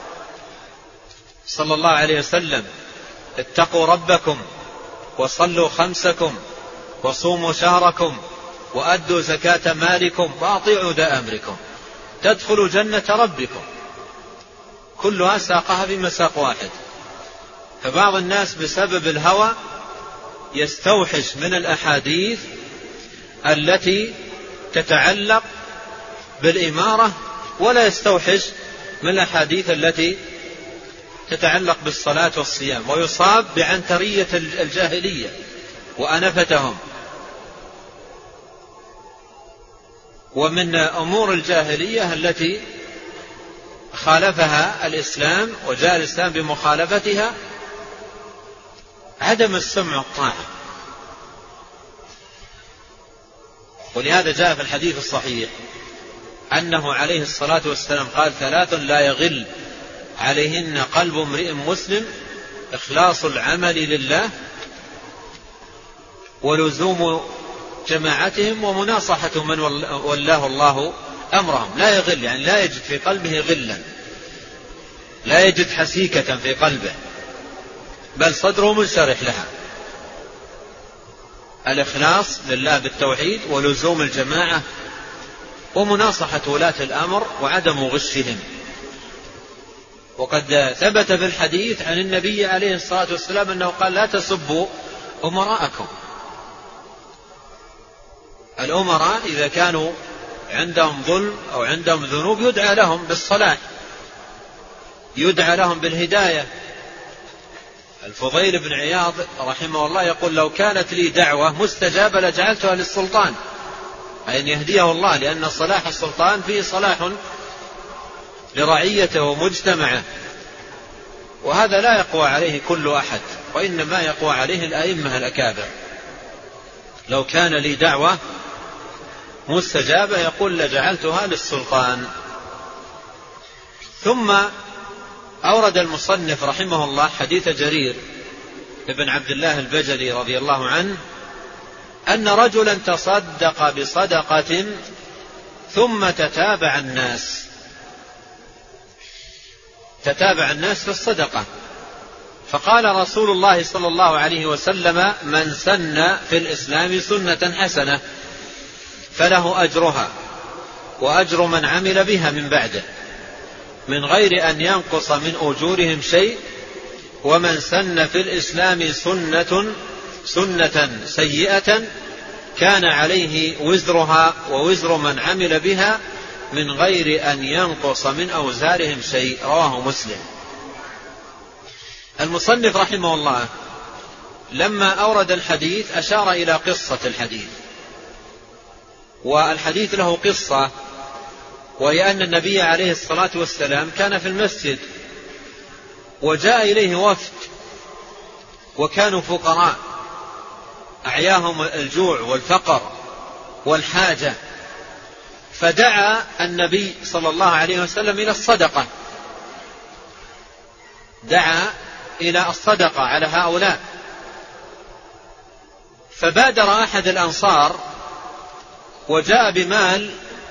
صلى الله عليه وسلم: اتقوا ربكم وصلوا خمسكم وصوموا شهركم وأدوا زكاة مالكم وأطيعوا ذا أمركم تدخلوا جنة ربكم. كلها ساقها بمساق واحد. فبعض الناس بسبب الهوى يستوحش من الأحاديث التي تتعلق بالإمارة، ولا يستوحش من الأحاديث التي تتعلق بالصلاة والصيام، ويصاب بعنترية الجاهلية وأنفتهم. ومن أمور الجاهلية التي خالفها الإسلام وجاء الإسلام بمخالفتها عدم السمع والطاعة. ولهذا جاء في الحديث الصحيح أنه عليه الصلاة والسلام قال: ثلاث لا يغل عليهن قلب امرئ مسلم: إخلاص العمل لله، ولزوم جماعتهم، ومناصحة من ولاه الله أمرهم. لا يغل يعني لا يجد في قلبه غلا، لا يجد حسيكة في قلبه، بل صدره منشرح لها. الإخلاص لله بالتوحيد، ولزوم الجماعة، ومناصحة ولاة الأمر، وعدم غشهم. وقد ثبت في الحديث عن النبي عليه الصلاة والسلام أنه قال: لا تسبوا أمراءكم. الأمراء إذا كانوا عندهم ظلم أو عندهم ذنوب يدعى لهم بالصلاح، يدعى لهم بالهداية. الفضيل بن عياض رحمه الله يقول: لو كانت لي دعوة مستجابة لجعلتها للسلطان، أي أن يهديه الله، لأن صلاح السلطان فيه صلاح لرعيته ومجتمعه، وهذا لا يقوى عليه كل أحد، وإنما يقوى عليه الأئمة الأكابر. لو كان لي دعوة مستجابة يقول لجعلتها للسلطان. ثم أورد المصنف رحمه الله حديث جرير ابن عبد الله البجلي رضي الله عنه أن رجلا تصدق بصدقة ثم تتابع الناس تتابع الناس في الصدقة، فقال رسول الله صلى الله عليه وسلم: من سن في الإسلام سنة حسنة فله أجرها وأجر من عمل بها من بعده من غير أن ينقص من أجورهم شيء، ومن سن في الإسلام سنة سنة سيئة كان عليه وزرها ووزر من عمل بها من غير أن ينقص من أوزارهم شيء. رواه مسلم. المصنف رحمه الله لما أورد الحديث أشار إلى قصة الحديث، والحديث له قصة، وهي أن النبي عليه الصلاة والسلام كان في المسجد وجاء إليه وفد وكانوا فقراء أعياهم الجوع والفقر والحاجة، فدعا النبي صلى الله عليه وسلم إلى الصدقة، دعا إلى الصدقة على هؤلاء. فبادر أحد الأنصار وجاء بمال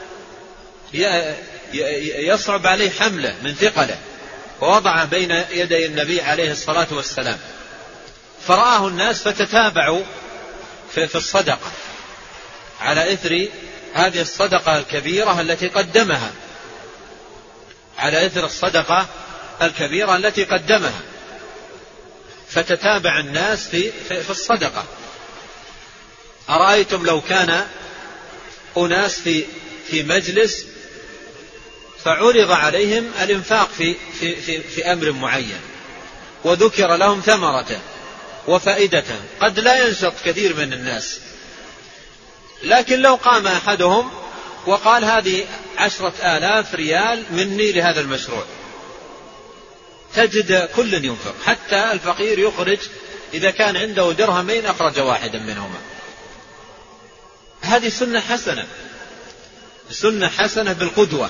يصعب عليه حمله من ثقله، ووضع بين يدي النبي عليه الصلاة والسلام، فرآه الناس فتتابعوا في الصدقة على إثر هذه الصدقة الكبيرة التي قدمها على إثر الصدقة الكبيرة التي قدمها فتتابع الناس في, في, في الصدقة. أرأيتم لو كان أناس في, في مجلس فعرض عليهم الإنفاق في, في, في, في أمر معين، وذكر لهم ثمرته وفائدته. قد لا ينشط كثير من الناس، لكن لو قام أحدهم وقال هذه عشرة آلاف ريال مني لهذا المشروع، تجد كل ينفق، حتى الفقير يخرج إذا كان عنده درهمين أخرج واحدا منهما. هذه سنة حسنة، سنة حسنة بالقدوة،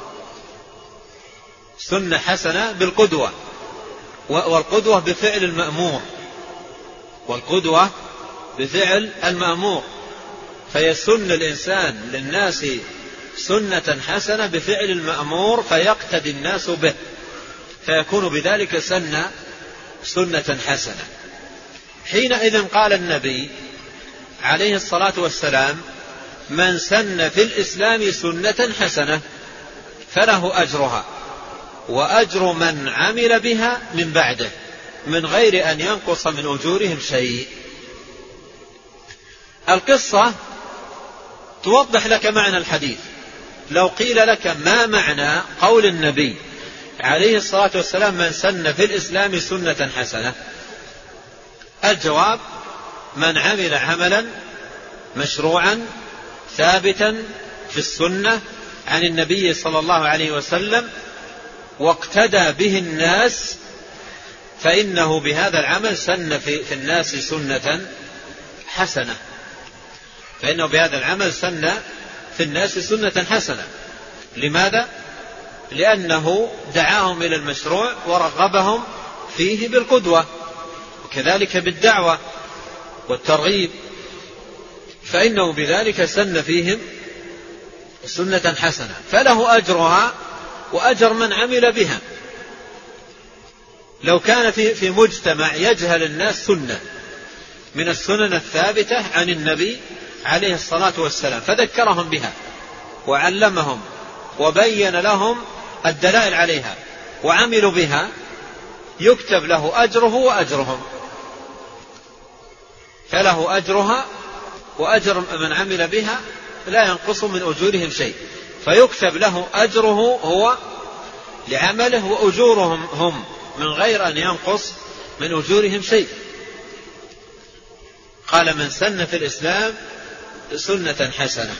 سنة حسنة بالقدوة، والقدوة بفعل المأمور، والقدوة بفعل المأمور. فيسن الإنسان للناس سنة حسنة بفعل المأمور فيقتدي الناس به، فيكون بذلك سن سنة حسنة. حينئذ قال النبي عليه الصلاة والسلام: من سن في الإسلام سنة حسنة فله أجرها وأجر من عمل بها من بعده من غير أن ينقص من أجورهم شيء. القصة توضح لك معنى الحديث. لو قيل لك ما معنى قول النبي عليه الصلاة والسلام: من سن في الإسلام سنة حسنة، الجواب: من عمل عملا مشروعا ثابتا في السنة عن النبي صلى الله عليه وسلم واقتدى به الناس، فإنه بهذا العمل سن في الناس سنة حسنة، فإنه بهذا العمل سن في الناس سنة حسنة. لماذا؟ لأنه دعاهم إلى المشروع ورغبهم فيه بالقدوة، وكذلك بالدعوة والترغيب، فإنه بذلك سن فيهم سنة حسنة، فله أجرها وأجر من عمل بها. لو كان في في مجتمع يجهل الناس سنة من السنن الثابتة عن النبي عليه الصلاة والسلام فذكرهم بها وعلمهم وبين لهم الدلائل عليها وعملوا بها، يكتب له أجره وأجرهم، فله أجرها وأجر من عمل بها لا ينقص من أجورهم شيء، فيكتب له أجره هو لعمله وأجورهم هم من غير أن ينقص من أجورهم شيء. قال: من سن في الإسلام سنة حسنة.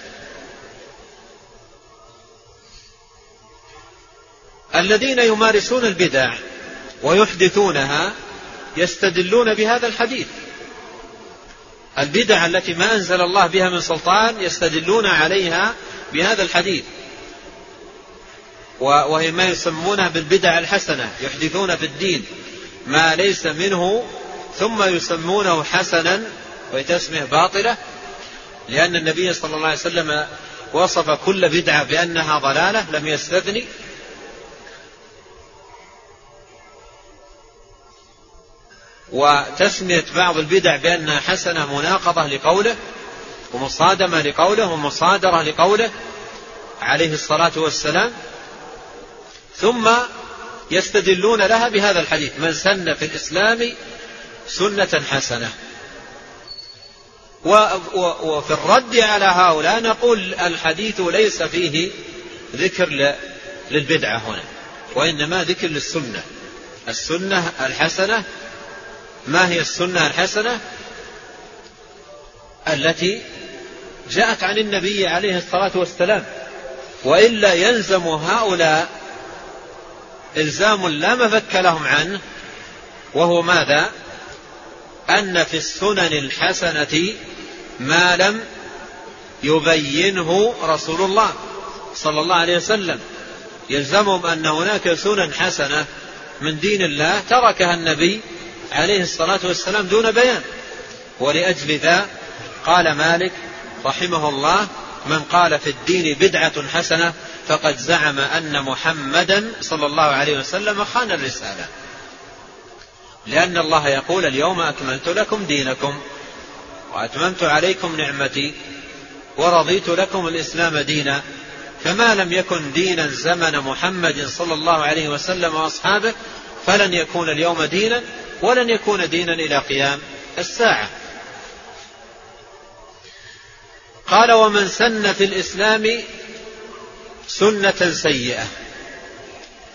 الذين يمارسون البدع ويحدثونها يستدلون بهذا الحديث. البدع التي ما أنزل الله بها من سلطان يستدلون عليها بهذا الحديث، وهي ما يسمونها بالبدع الحسنة، يحدثون في الدين ما ليس منه ثم يسمونه حسنا وتسميه باطلة، لأن النبي صلى الله عليه وسلم وصف كل بدعة بأنها ضلالة لم يستثني. وتسمية بعض البدع بأنها حسنة مناقضة لقوله ومصادمة لقوله ومصادرة لقوله عليه الصلاة والسلام، ثم يستدلون لها بهذا الحديث: من سن في الإسلام سنة حسنة. وفي الرد على هؤلاء نقول: الحديث ليس فيه ذكر للبدعة هنا، وإنما ذكر للسنة. السنة الحسنة، ما هي السنة الحسنة؟ التي جاءت عن النبي عليه الصلاة والسلام، وإلا يلزم هؤلاء إلزام لا مفك لهم عنه، وهو ماذا؟ أن في السنن الحسنة ما لم يبينه رسول الله صلى الله عليه وسلم. يلزمهم أن هناك سنن حسنة من دين الله تركها النبي عليه الصلاة والسلام دون بيان. ولأجل ذا قال مالك رحمه الله: من قال في الدين بدعة حسنة فقد زعم أن محمدا صلى الله عليه وسلم خان الرسالة، لأن الله يقول: اليوم أكملت لكم دينكم وأتممت عليكم نعمتي ورضيت لكم الإسلام دينا، فما لم يكن دينا زمن محمد صلى الله عليه وسلم وأصحابه فلن يكون اليوم دينا ولن يكون دينا إلى قيام الساعة. قال: ومن سن في الإسلام سنة سيئة.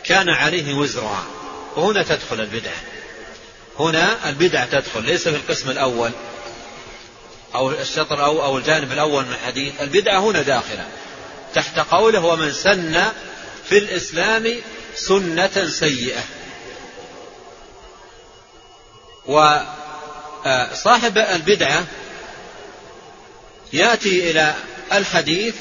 كان عليه وزرها. وهنا تدخل البدعة، هنا البدعة تدخل، ليس في القسم الأول أو الشطر أو, أو الجانب الأول من الحديث. البدعة هنا داخلة تحت قوله ومن سن في الإسلام سنة سيئة. وصاحب البدعة يأتي إلى الحديث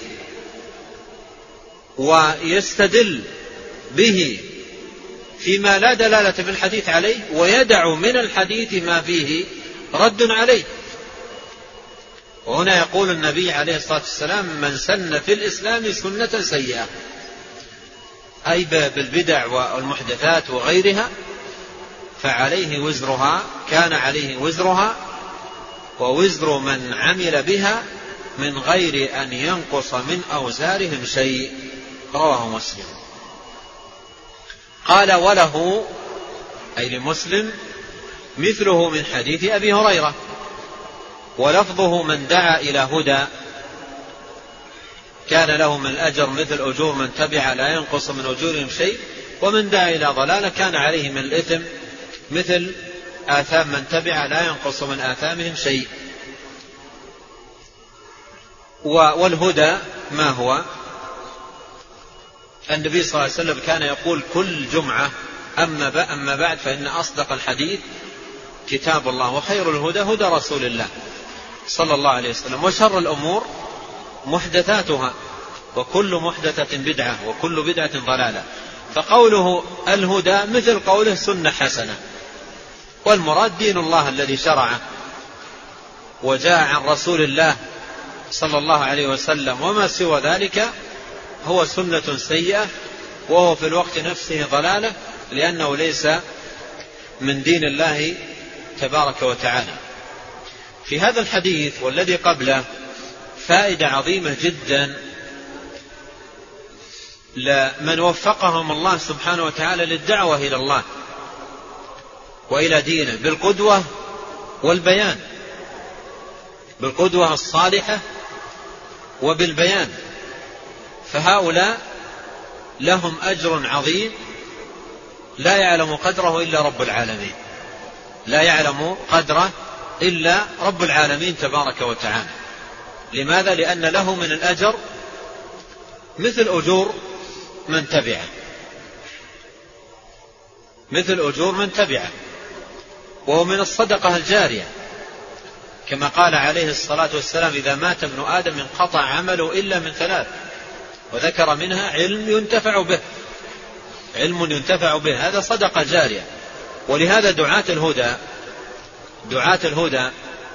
ويستدل به فيما لا دلالة في الحديث عليه، ويدع من الحديث ما فيه رد عليه. وهنا يقول النبي عليه الصلاة والسلام من سن في الإسلام سنة سيئة، أي بالبدع والمحدثات وغيرها، فعليه وزرها، كان عليه وزرها ووزر من عمل بها من غير أن ينقص من أوزارهم شيء. رواه مسلم. قال وله أي لمسلم مثله من حديث أبي هريرة، ولفظه من دعا إلى هدى كان له من الأجر مثل أجور من تبع لا ينقص من أجورهم شيء، ومن دعا إلى ضلالة كان عليه من الإثم مثل آثام من تبع لا ينقص من آثامهم شيء. والهدى ما هو؟ النبي صلى الله عليه وسلم كان يقول كل جمعة أما بعد فإن أصدق الحديث كتاب الله، وخير الهدى هدى رسول الله صلى الله عليه وسلم، وشر الأمور محدثاتها، وكل محدثة بدعة، وكل بدعة ضلالة. فقوله الهدى مثل قوله سنة حسنة، والمراد دين الله الذي شرعه وجاء عن رسول الله صلى الله عليه وسلم، وما سوى ذلك هو سنة سيئة، وهو في الوقت نفسه ضلالة، لأنه ليس من دين الله تبارك وتعالى. في هذا الحديث والذي قبله فائدة عظيمة جدا لمن وفقهم الله سبحانه وتعالى للدعوة إلى الله وإلى دينه بالقدوة والبيان، بالقدوة الصالحة وبالبيان. فهؤلاء لهم أجر عظيم لا يعلم قدره إلا رب العالمين، لا يعلم قدره إلا رب العالمين تبارك وتعالى. لماذا؟ لأن له من الأجر مثل أجور من تبعه، مثل أجور من تبعه، وهو من الصدقة الجارية، كما قال عليه الصلاة والسلام إذا مات ابن آدم انقطع عمله إلا من ثلاث، وذكر منها علم ينتفع به، علم ينتفع به، هذا صدقة جارية. ولهذا دعاة الهدى دعاة الهدى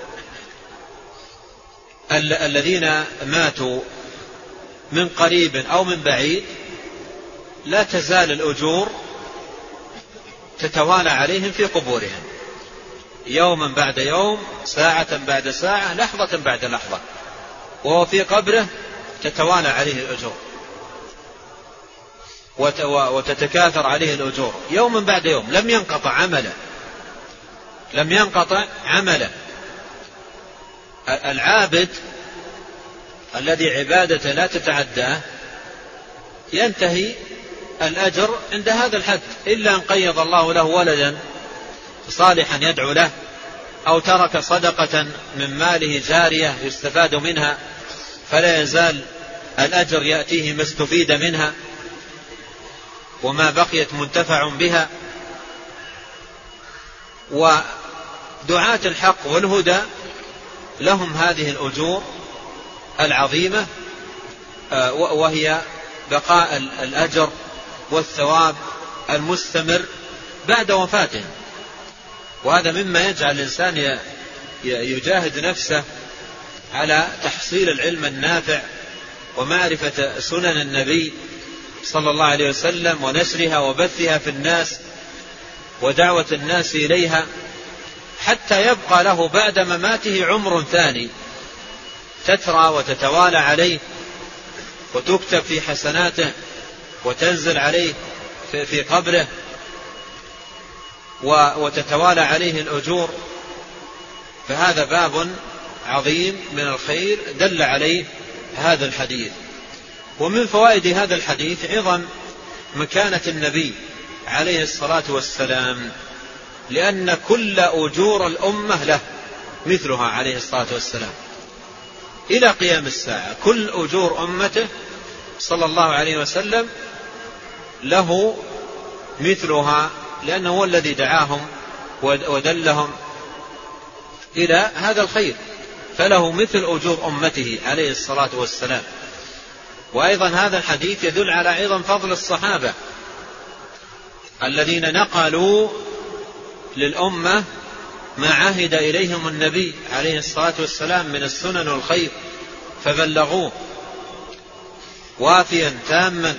الذين ماتوا من قريب أو من بعيد لا تزال الأجور تتوالى عليهم في قبورهم، يوما بعد يوم، ساعة بعد ساعة، لحظة بعد لحظة، وهو في قبره تتوالى عليه الأجور وتتكاثر عليه الأجور يوما بعد يوم، لم ينقطع عمله، لم ينقطع عمله. العابد الذي عبادته لا تتعداه ينتهي الأجر عند هذا الحد، إلا أن قيض الله له ولدا صالحا يدعو له، أو ترك صدقة من ماله جارية يستفاد منها، فلا يزال الأجر يأتيه ما استفيد منها وما بقيت منتفع بها. ودعاة الحق والهدى لهم هذه الأجور العظيمة، وهي بقاء الأجر والثواب المستمر بعد وفاته. وهذا مما يجعل الإنسان يجاهد نفسه على تحصيل العلم النافع ومعرفة سنن النبي صلى الله عليه وسلم ونشرها وبثها في الناس ودعوة الناس إليها، حتى يبقى له بعد مماته عمر ثاني تترى وتتوالى عليه وتكتب في حسناته وتنزل عليه في قبره وتتوالى عليه الأجور. فهذا باب عظيم من الخير دل عليه هذا الحديث. ومن فوائد هذا الحديث عظم مكانة النبي عليه الصلاة والسلام، لأن كل أجور الأمة له مثلها عليه الصلاة والسلام إلى قيام الساعة. كل أجور أمته صلى الله عليه وسلم له مثلها، لأنه هو الذي دعاهم ودلهم إلى هذا الخير، فله مثل أجور أمته عليه الصلاة والسلام. وأيضا هذا الحديث يدل على عظم فضل الصحابة الذين نقلوا للأمة ما عهد إليهم النبي عليه الصلاة والسلام من السنن والخير، فبلغوه وافيا تاما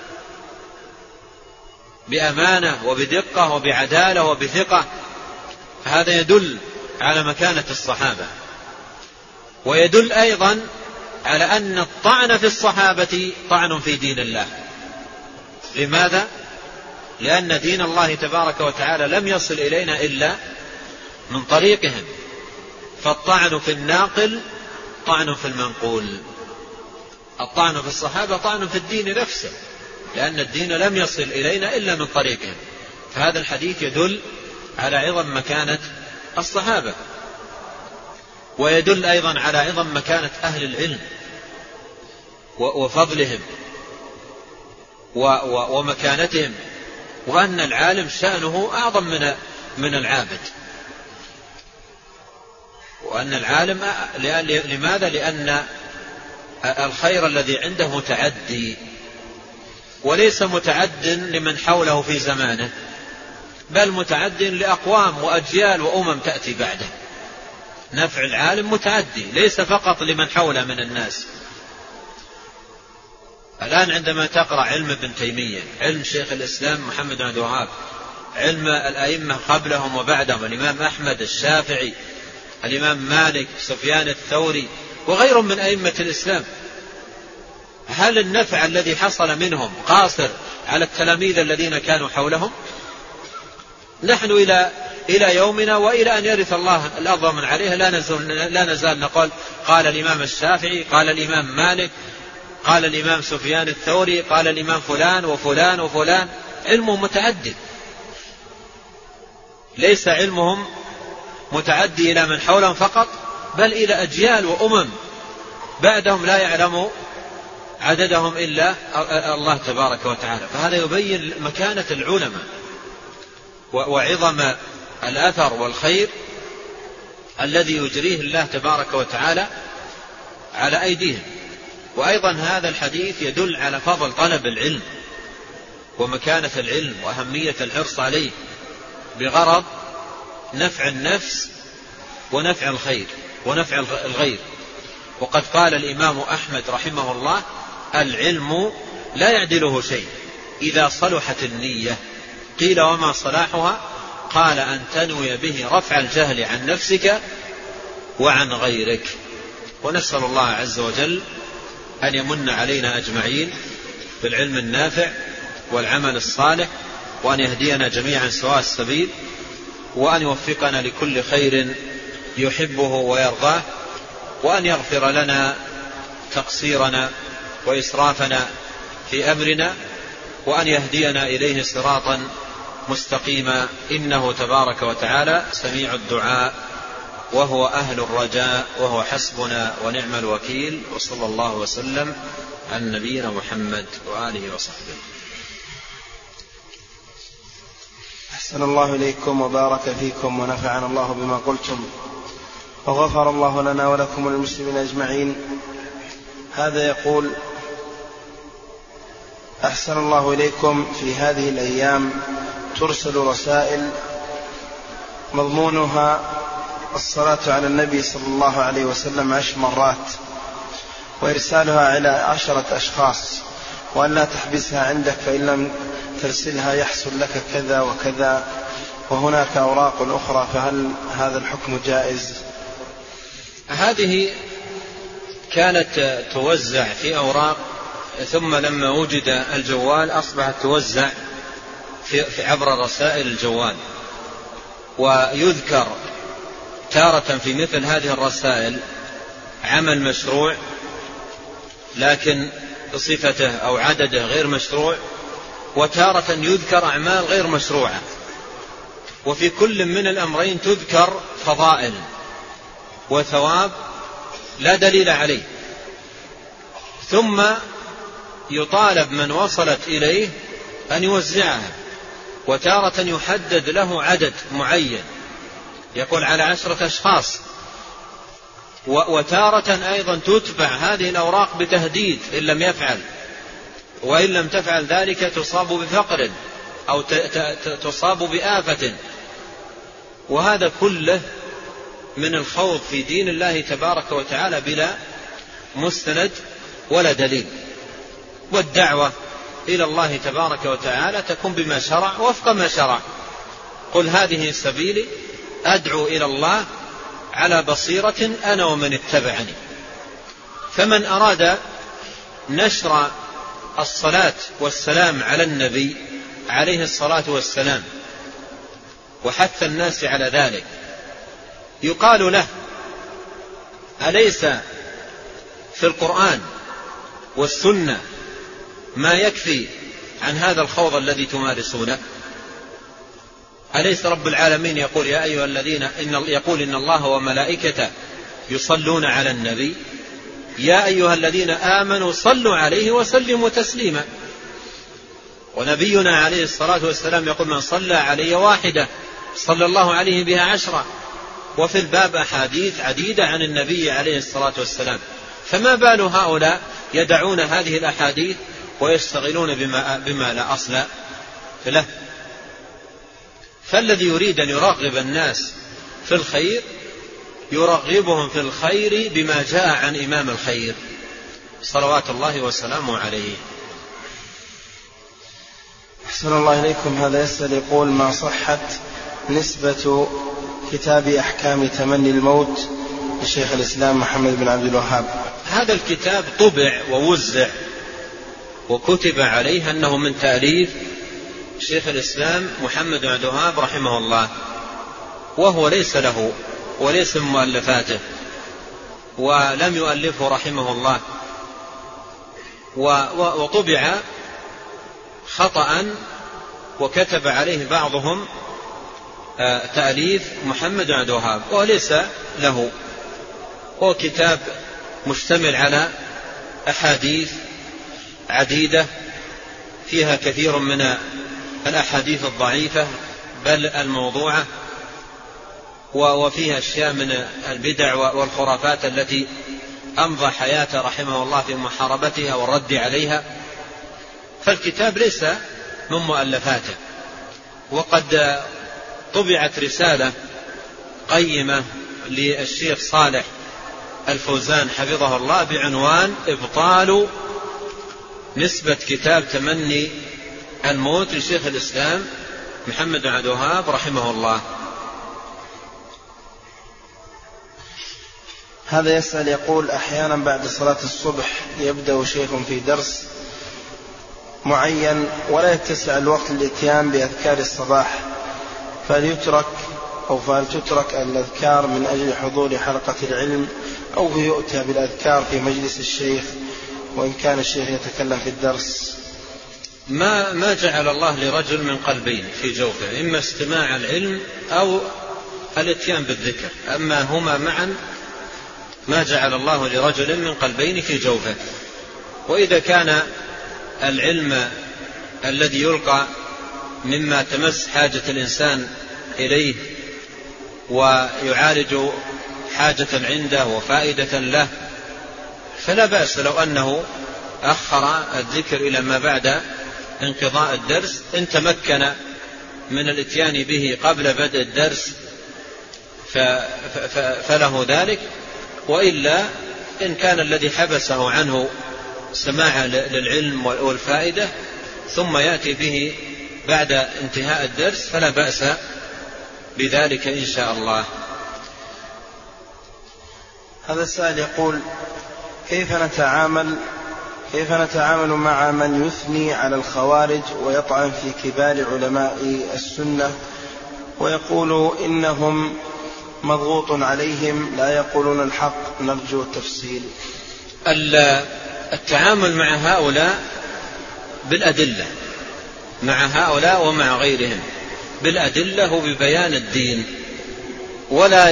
بأمانة وبدقة وبعدالة وبثقة. فهذا يدل على مكانة الصحابة، ويدل أيضا على أن الطعن في الصحابة طعن في دين الله. لماذا؟ لأن دين الله تبارك وتعالى لم يصل إلينا إلا من طريقهم، فالطعن في الناقل طعن في المنقول. الطعن في الصحابة طعن في الدين نفسه، لأن الدين لم يصل إلينا إلا من طريقهم. فهذا الحديث يدل على عظم مكانة الصحابة، ويدل أيضا على عظم مكانة أهل العلم وفضلهم ومكانتهم، وأن العالم شأنه أعظم من من العابد. وأن العالم لماذا؟ لأن الخير الذي عنده متعدي، وليس متعد لمن حوله في زمانه، بل متعد لأقوام وأجيال وأمم تأتي بعده. نفع العالم متعدي، ليس فقط لمن حوله من الناس. الآن عندما تقرأ علم ابن تيمية، علم شيخ الإسلام محمد بن عبد الوهاب، علم الأئمة قبلهم وبعدهم، الإمام أحمد، الشافعي، الإمام مالك، سفيان الثوري، وغيرهم من أئمة الإسلام، هل النفع الذي حصل منهم قاصر على التلاميذ الذين كانوا حولهم؟ نحن إلى إلى يومنا وإلى أن يرث الله الأرض من عليها لا نزال, لا نزال نقول قال الإمام الشافعي، قال الإمام مالك، قال الإمام سفيان الثوري، قال الإمام فلان وفلان وفلان. علمهم متعدد، ليس علمهم متعدي إلى من حولهم فقط، بل إلى أجيال وأمم بعدهم لا يعلم عددهم إلا الله تبارك وتعالى. فهذا يبين مكانة العلماء وعظم الأثر والخير الذي يجريه الله تبارك وتعالى على أيديهم. وأيضا هذا الحديث يدل على فضل طلب العلم ومكانة العلم وأهمية الحرص عليه بغرض نفع النفس ونفع الخير ونفع الغير. وقد قال الإمام أحمد رحمه الله: العلم لا يعدله شيء إذا صلحت النية. قيل: وما صلاحها؟ قال: أن تنوي به رفع الجهل عن نفسك وعن غيرك. ونسأل الله عز وجل أن يمن علينا أجمعين بالعلم النافع والعمل الصالح، وأن يهدينا جميعا سواء السبيل، وأن يوفقنا لكل خير يحبه ويرضاه، وأن يغفر لنا تقصيرنا وإسرافنا في أمرنا، وأن يهدينا إليه صراطا مستقيما، إنه تبارك وتعالى سميع الدعاء وهو أهل الرجاء وهو حسبنا ونعم الوكيل. وصلى الله وسلم على نبينا محمد وآله وصحبه. أحسن الله إليكم وبارك فيكم ونفعنا الله بما قلتم، وغفر الله لنا ولكم وللمسلمين أجمعين. هذا يقول: أحسن الله إليكم، في هذه الأيام ترسل رسائل مضمونها الصلاة على النبي صلى الله عليه وسلم عشر مرات، وإرسالها إلى عشرة أشخاص، وأن لا تحبسها عندك، فإن لم ترسلها يحصل لك كذا وكذا، وهناك أوراق أخرى، فهل هذا الحكم جائز؟ هذه كانت توزع في أوراق، ثم لما وجد الجوال أصبحت توزع في عبر رسائل الجوال. ويذكر تارة في مثل هذه الرسائل عمل مشروع، لكن صفته أو عدده غير مشروع، وتارة يذكر أعمال غير مشروعة، وفي كل من الأمرين تذكر فضائل وثواب لا دليل عليه، ثم يطالب من وصلت إليه أن يوزعها، وتارة يحدد له عدد معين يقول على عشرة أشخاص، وتارة أيضا تتبع هذه الأوراق بتهديد إن لم يفعل، وإن لم تفعل ذلك تصاب بفقر أو تصاب بآفة. وهذا كله من الخوض في دين الله تبارك وتعالى بلا مستند ولا دليل. والدعوة إلى الله تبارك وتعالى تكون بما شرع وفق ما شرع. قل هذه سبيلي أدعو إلى الله على بصيرة أنا ومن اتبعني. فمن أراد نشر الصلاة والسلام على النبي عليه الصلاة والسلام وحث الناس على ذلك يقال له: أليس في القرآن والسنة ما يكفي عن هذا الخوض الذي تمارسونه؟ أليس رب العالمين يقول يا أيها الذين إن يقول إن الله وملائكته يصلون على النبي يا أيها الذين آمنوا صلوا عليه وسلموا تسليما. ونبينا عليه الصلاة والسلام يقول من صلى علي واحدة صلى الله عليه بها عشرة. وفي الباب أحاديث عديدة عن النبي عليه الصلاة والسلام. فما بال هؤلاء يدعون هذه الأحاديث ويشتغلون بما, بما لا أصل له؟ فالذي يريد أن يرغب الناس في الخير يرغبهم في الخير بما جاء عن إمام الخير صلوات الله وسلامه عليه. أحسن الله إليكم. هذا يسأل يقول: ما صحت نسبة كتاب أحكام تمني الموت لشيخ الإسلام محمد بن عبد الوهاب؟ هذا الكتاب طبع ووزع وكتب عليه أنه من تأليف شيخ الإسلام محمد بن عبد الوهاب رحمه الله، وهو ليس له وليس من مؤلفاته ولم يؤلفه رحمه الله، وطبع خطأ وكتب عليه بعضهم تأليف محمد بن عبد الوهاب وليس له. هو كتاب مشتمل على أحاديث عديدة فيها كثير من الأحاديث الضعيفة بل الموضوعة، وفيها أشياء من البدع والخرافات التي أمضى حياته رحمه الله في محاربتها والرد عليها. فالكتاب ليس من مؤلفاته. وقد طبعت رسالة قيمة للشيخ صالح الفوزان حفظه الله بعنوان إبطال نسبة كتاب تمني الموت لشيخ الإسلام محمد بن عبد الوهاب رحمه الله. هذا يسأل يقول: أحيانا بعد صلاة الصبح يبدأ شيخ في درس معين ولا يتسع الوقت للإتيان بأذكار الصباح، فليترك أو فلتترك الأذكار من أجل حضور حلقة العلم، أو يؤتى بالأذكار في مجلس الشيخ وإن كان الشيخ يتكلم في الدرس؟ ما ما جعل الله لرجل من قلبين في جوفه، إما استماع العلم أو الاتيان بالذكر، أما هما معا ما جعل الله لرجل من قلبين في جوفه. وإذا كان العلم الذي يلقى مما تمس حاجة الإنسان إليه ويعالج حاجة عنده وفائدة له فلا بأس لو أنه أخر الذكر إلى ما بعد انقضاء الدرس إن تمكن من الاتيان به قبل بدء الدرس فله ذلك، وإلا إن كان الذي حبسه عنه سماع للعلم والفائدة ثم يأتي به بعد انتهاء الدرس فلا بأس بذلك إن شاء الله. هذا السائل يقول: كيف نتعامل كيف نتعامل مع من يثني على الخوارج ويطعن في كبار علماء السنة ويقول إنهم مضغوط عليهم لا يقولون الحق؟ نرجو التفصيل. التعامل مع هؤلاء بالأدلة مع هؤلاء ومع غيرهم بالأدلة وببيان الدين، ولا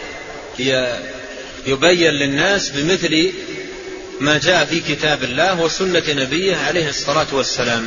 يبين للناس بمثل ما جاء في كتاب الله وسنة نبيه عليه الصلاة والسلام.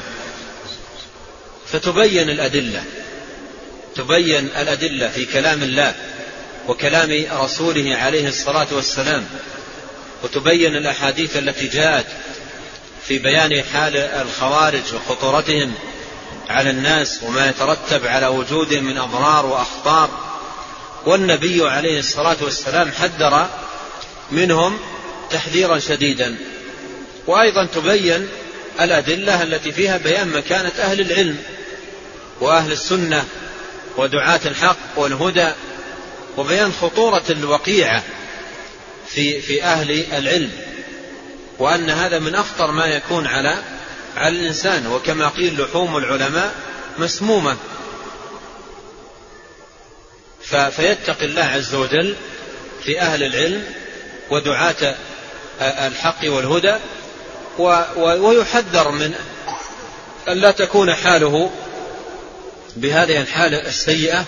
فتبين الأدلة، تبين الأدلة في كلام الله وكلام رسوله عليه الصلاة والسلام، وتبين الأحاديث التي جاءت في بيان حال الخوارج وخطورتهم على الناس وما يترتب على وجودهم من أضرار وأخطار، والنبي عليه الصلاة والسلام حذر منهم تحذيرا شديدا. وأيضا تبين الأدلة التي فيها بيان مكانة أهل العلم وأهل السنة ودعاة الحق والهدى، وبيان خطورة الوقيعة في, في أهل العلم، وأن هذا من أخطر ما يكون على على الإنسان، وكما قيل لحوم العلماء مسمومة. فيتقي الله عز وجل في أهل العلم ودعاة الحق والهدى، ويحذر من أن لا تكون حاله بهذه الحالة السيئة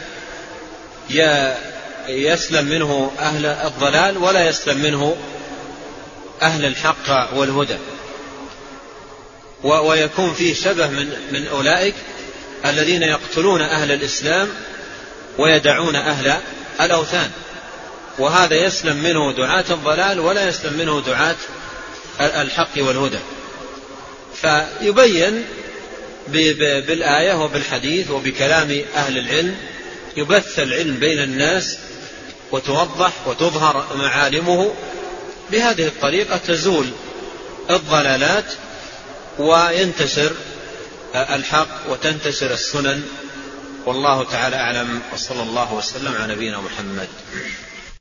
يسلم منه أهل الضلال ولا يسلم منه أهل الحق والهدى، ويكون فيه شبه من, من أولئك الذين يقتلون أهل الإسلام ويدعون أهل الأوثان، وهذا يسلم منه دعاة الضلال ولا يسلم منه دعاة الحق والهدى. فيبين بالآية وبالحديث وبكلام أهل العلم، يبث العلم بين الناس وتوضح وتظهر معالمه. بهذه الطريقة تزول الضلالات وينتشر الحق وتنتشر السنن. والله تعالى أعلم، وصلى الله وسلم على نبينا محمد.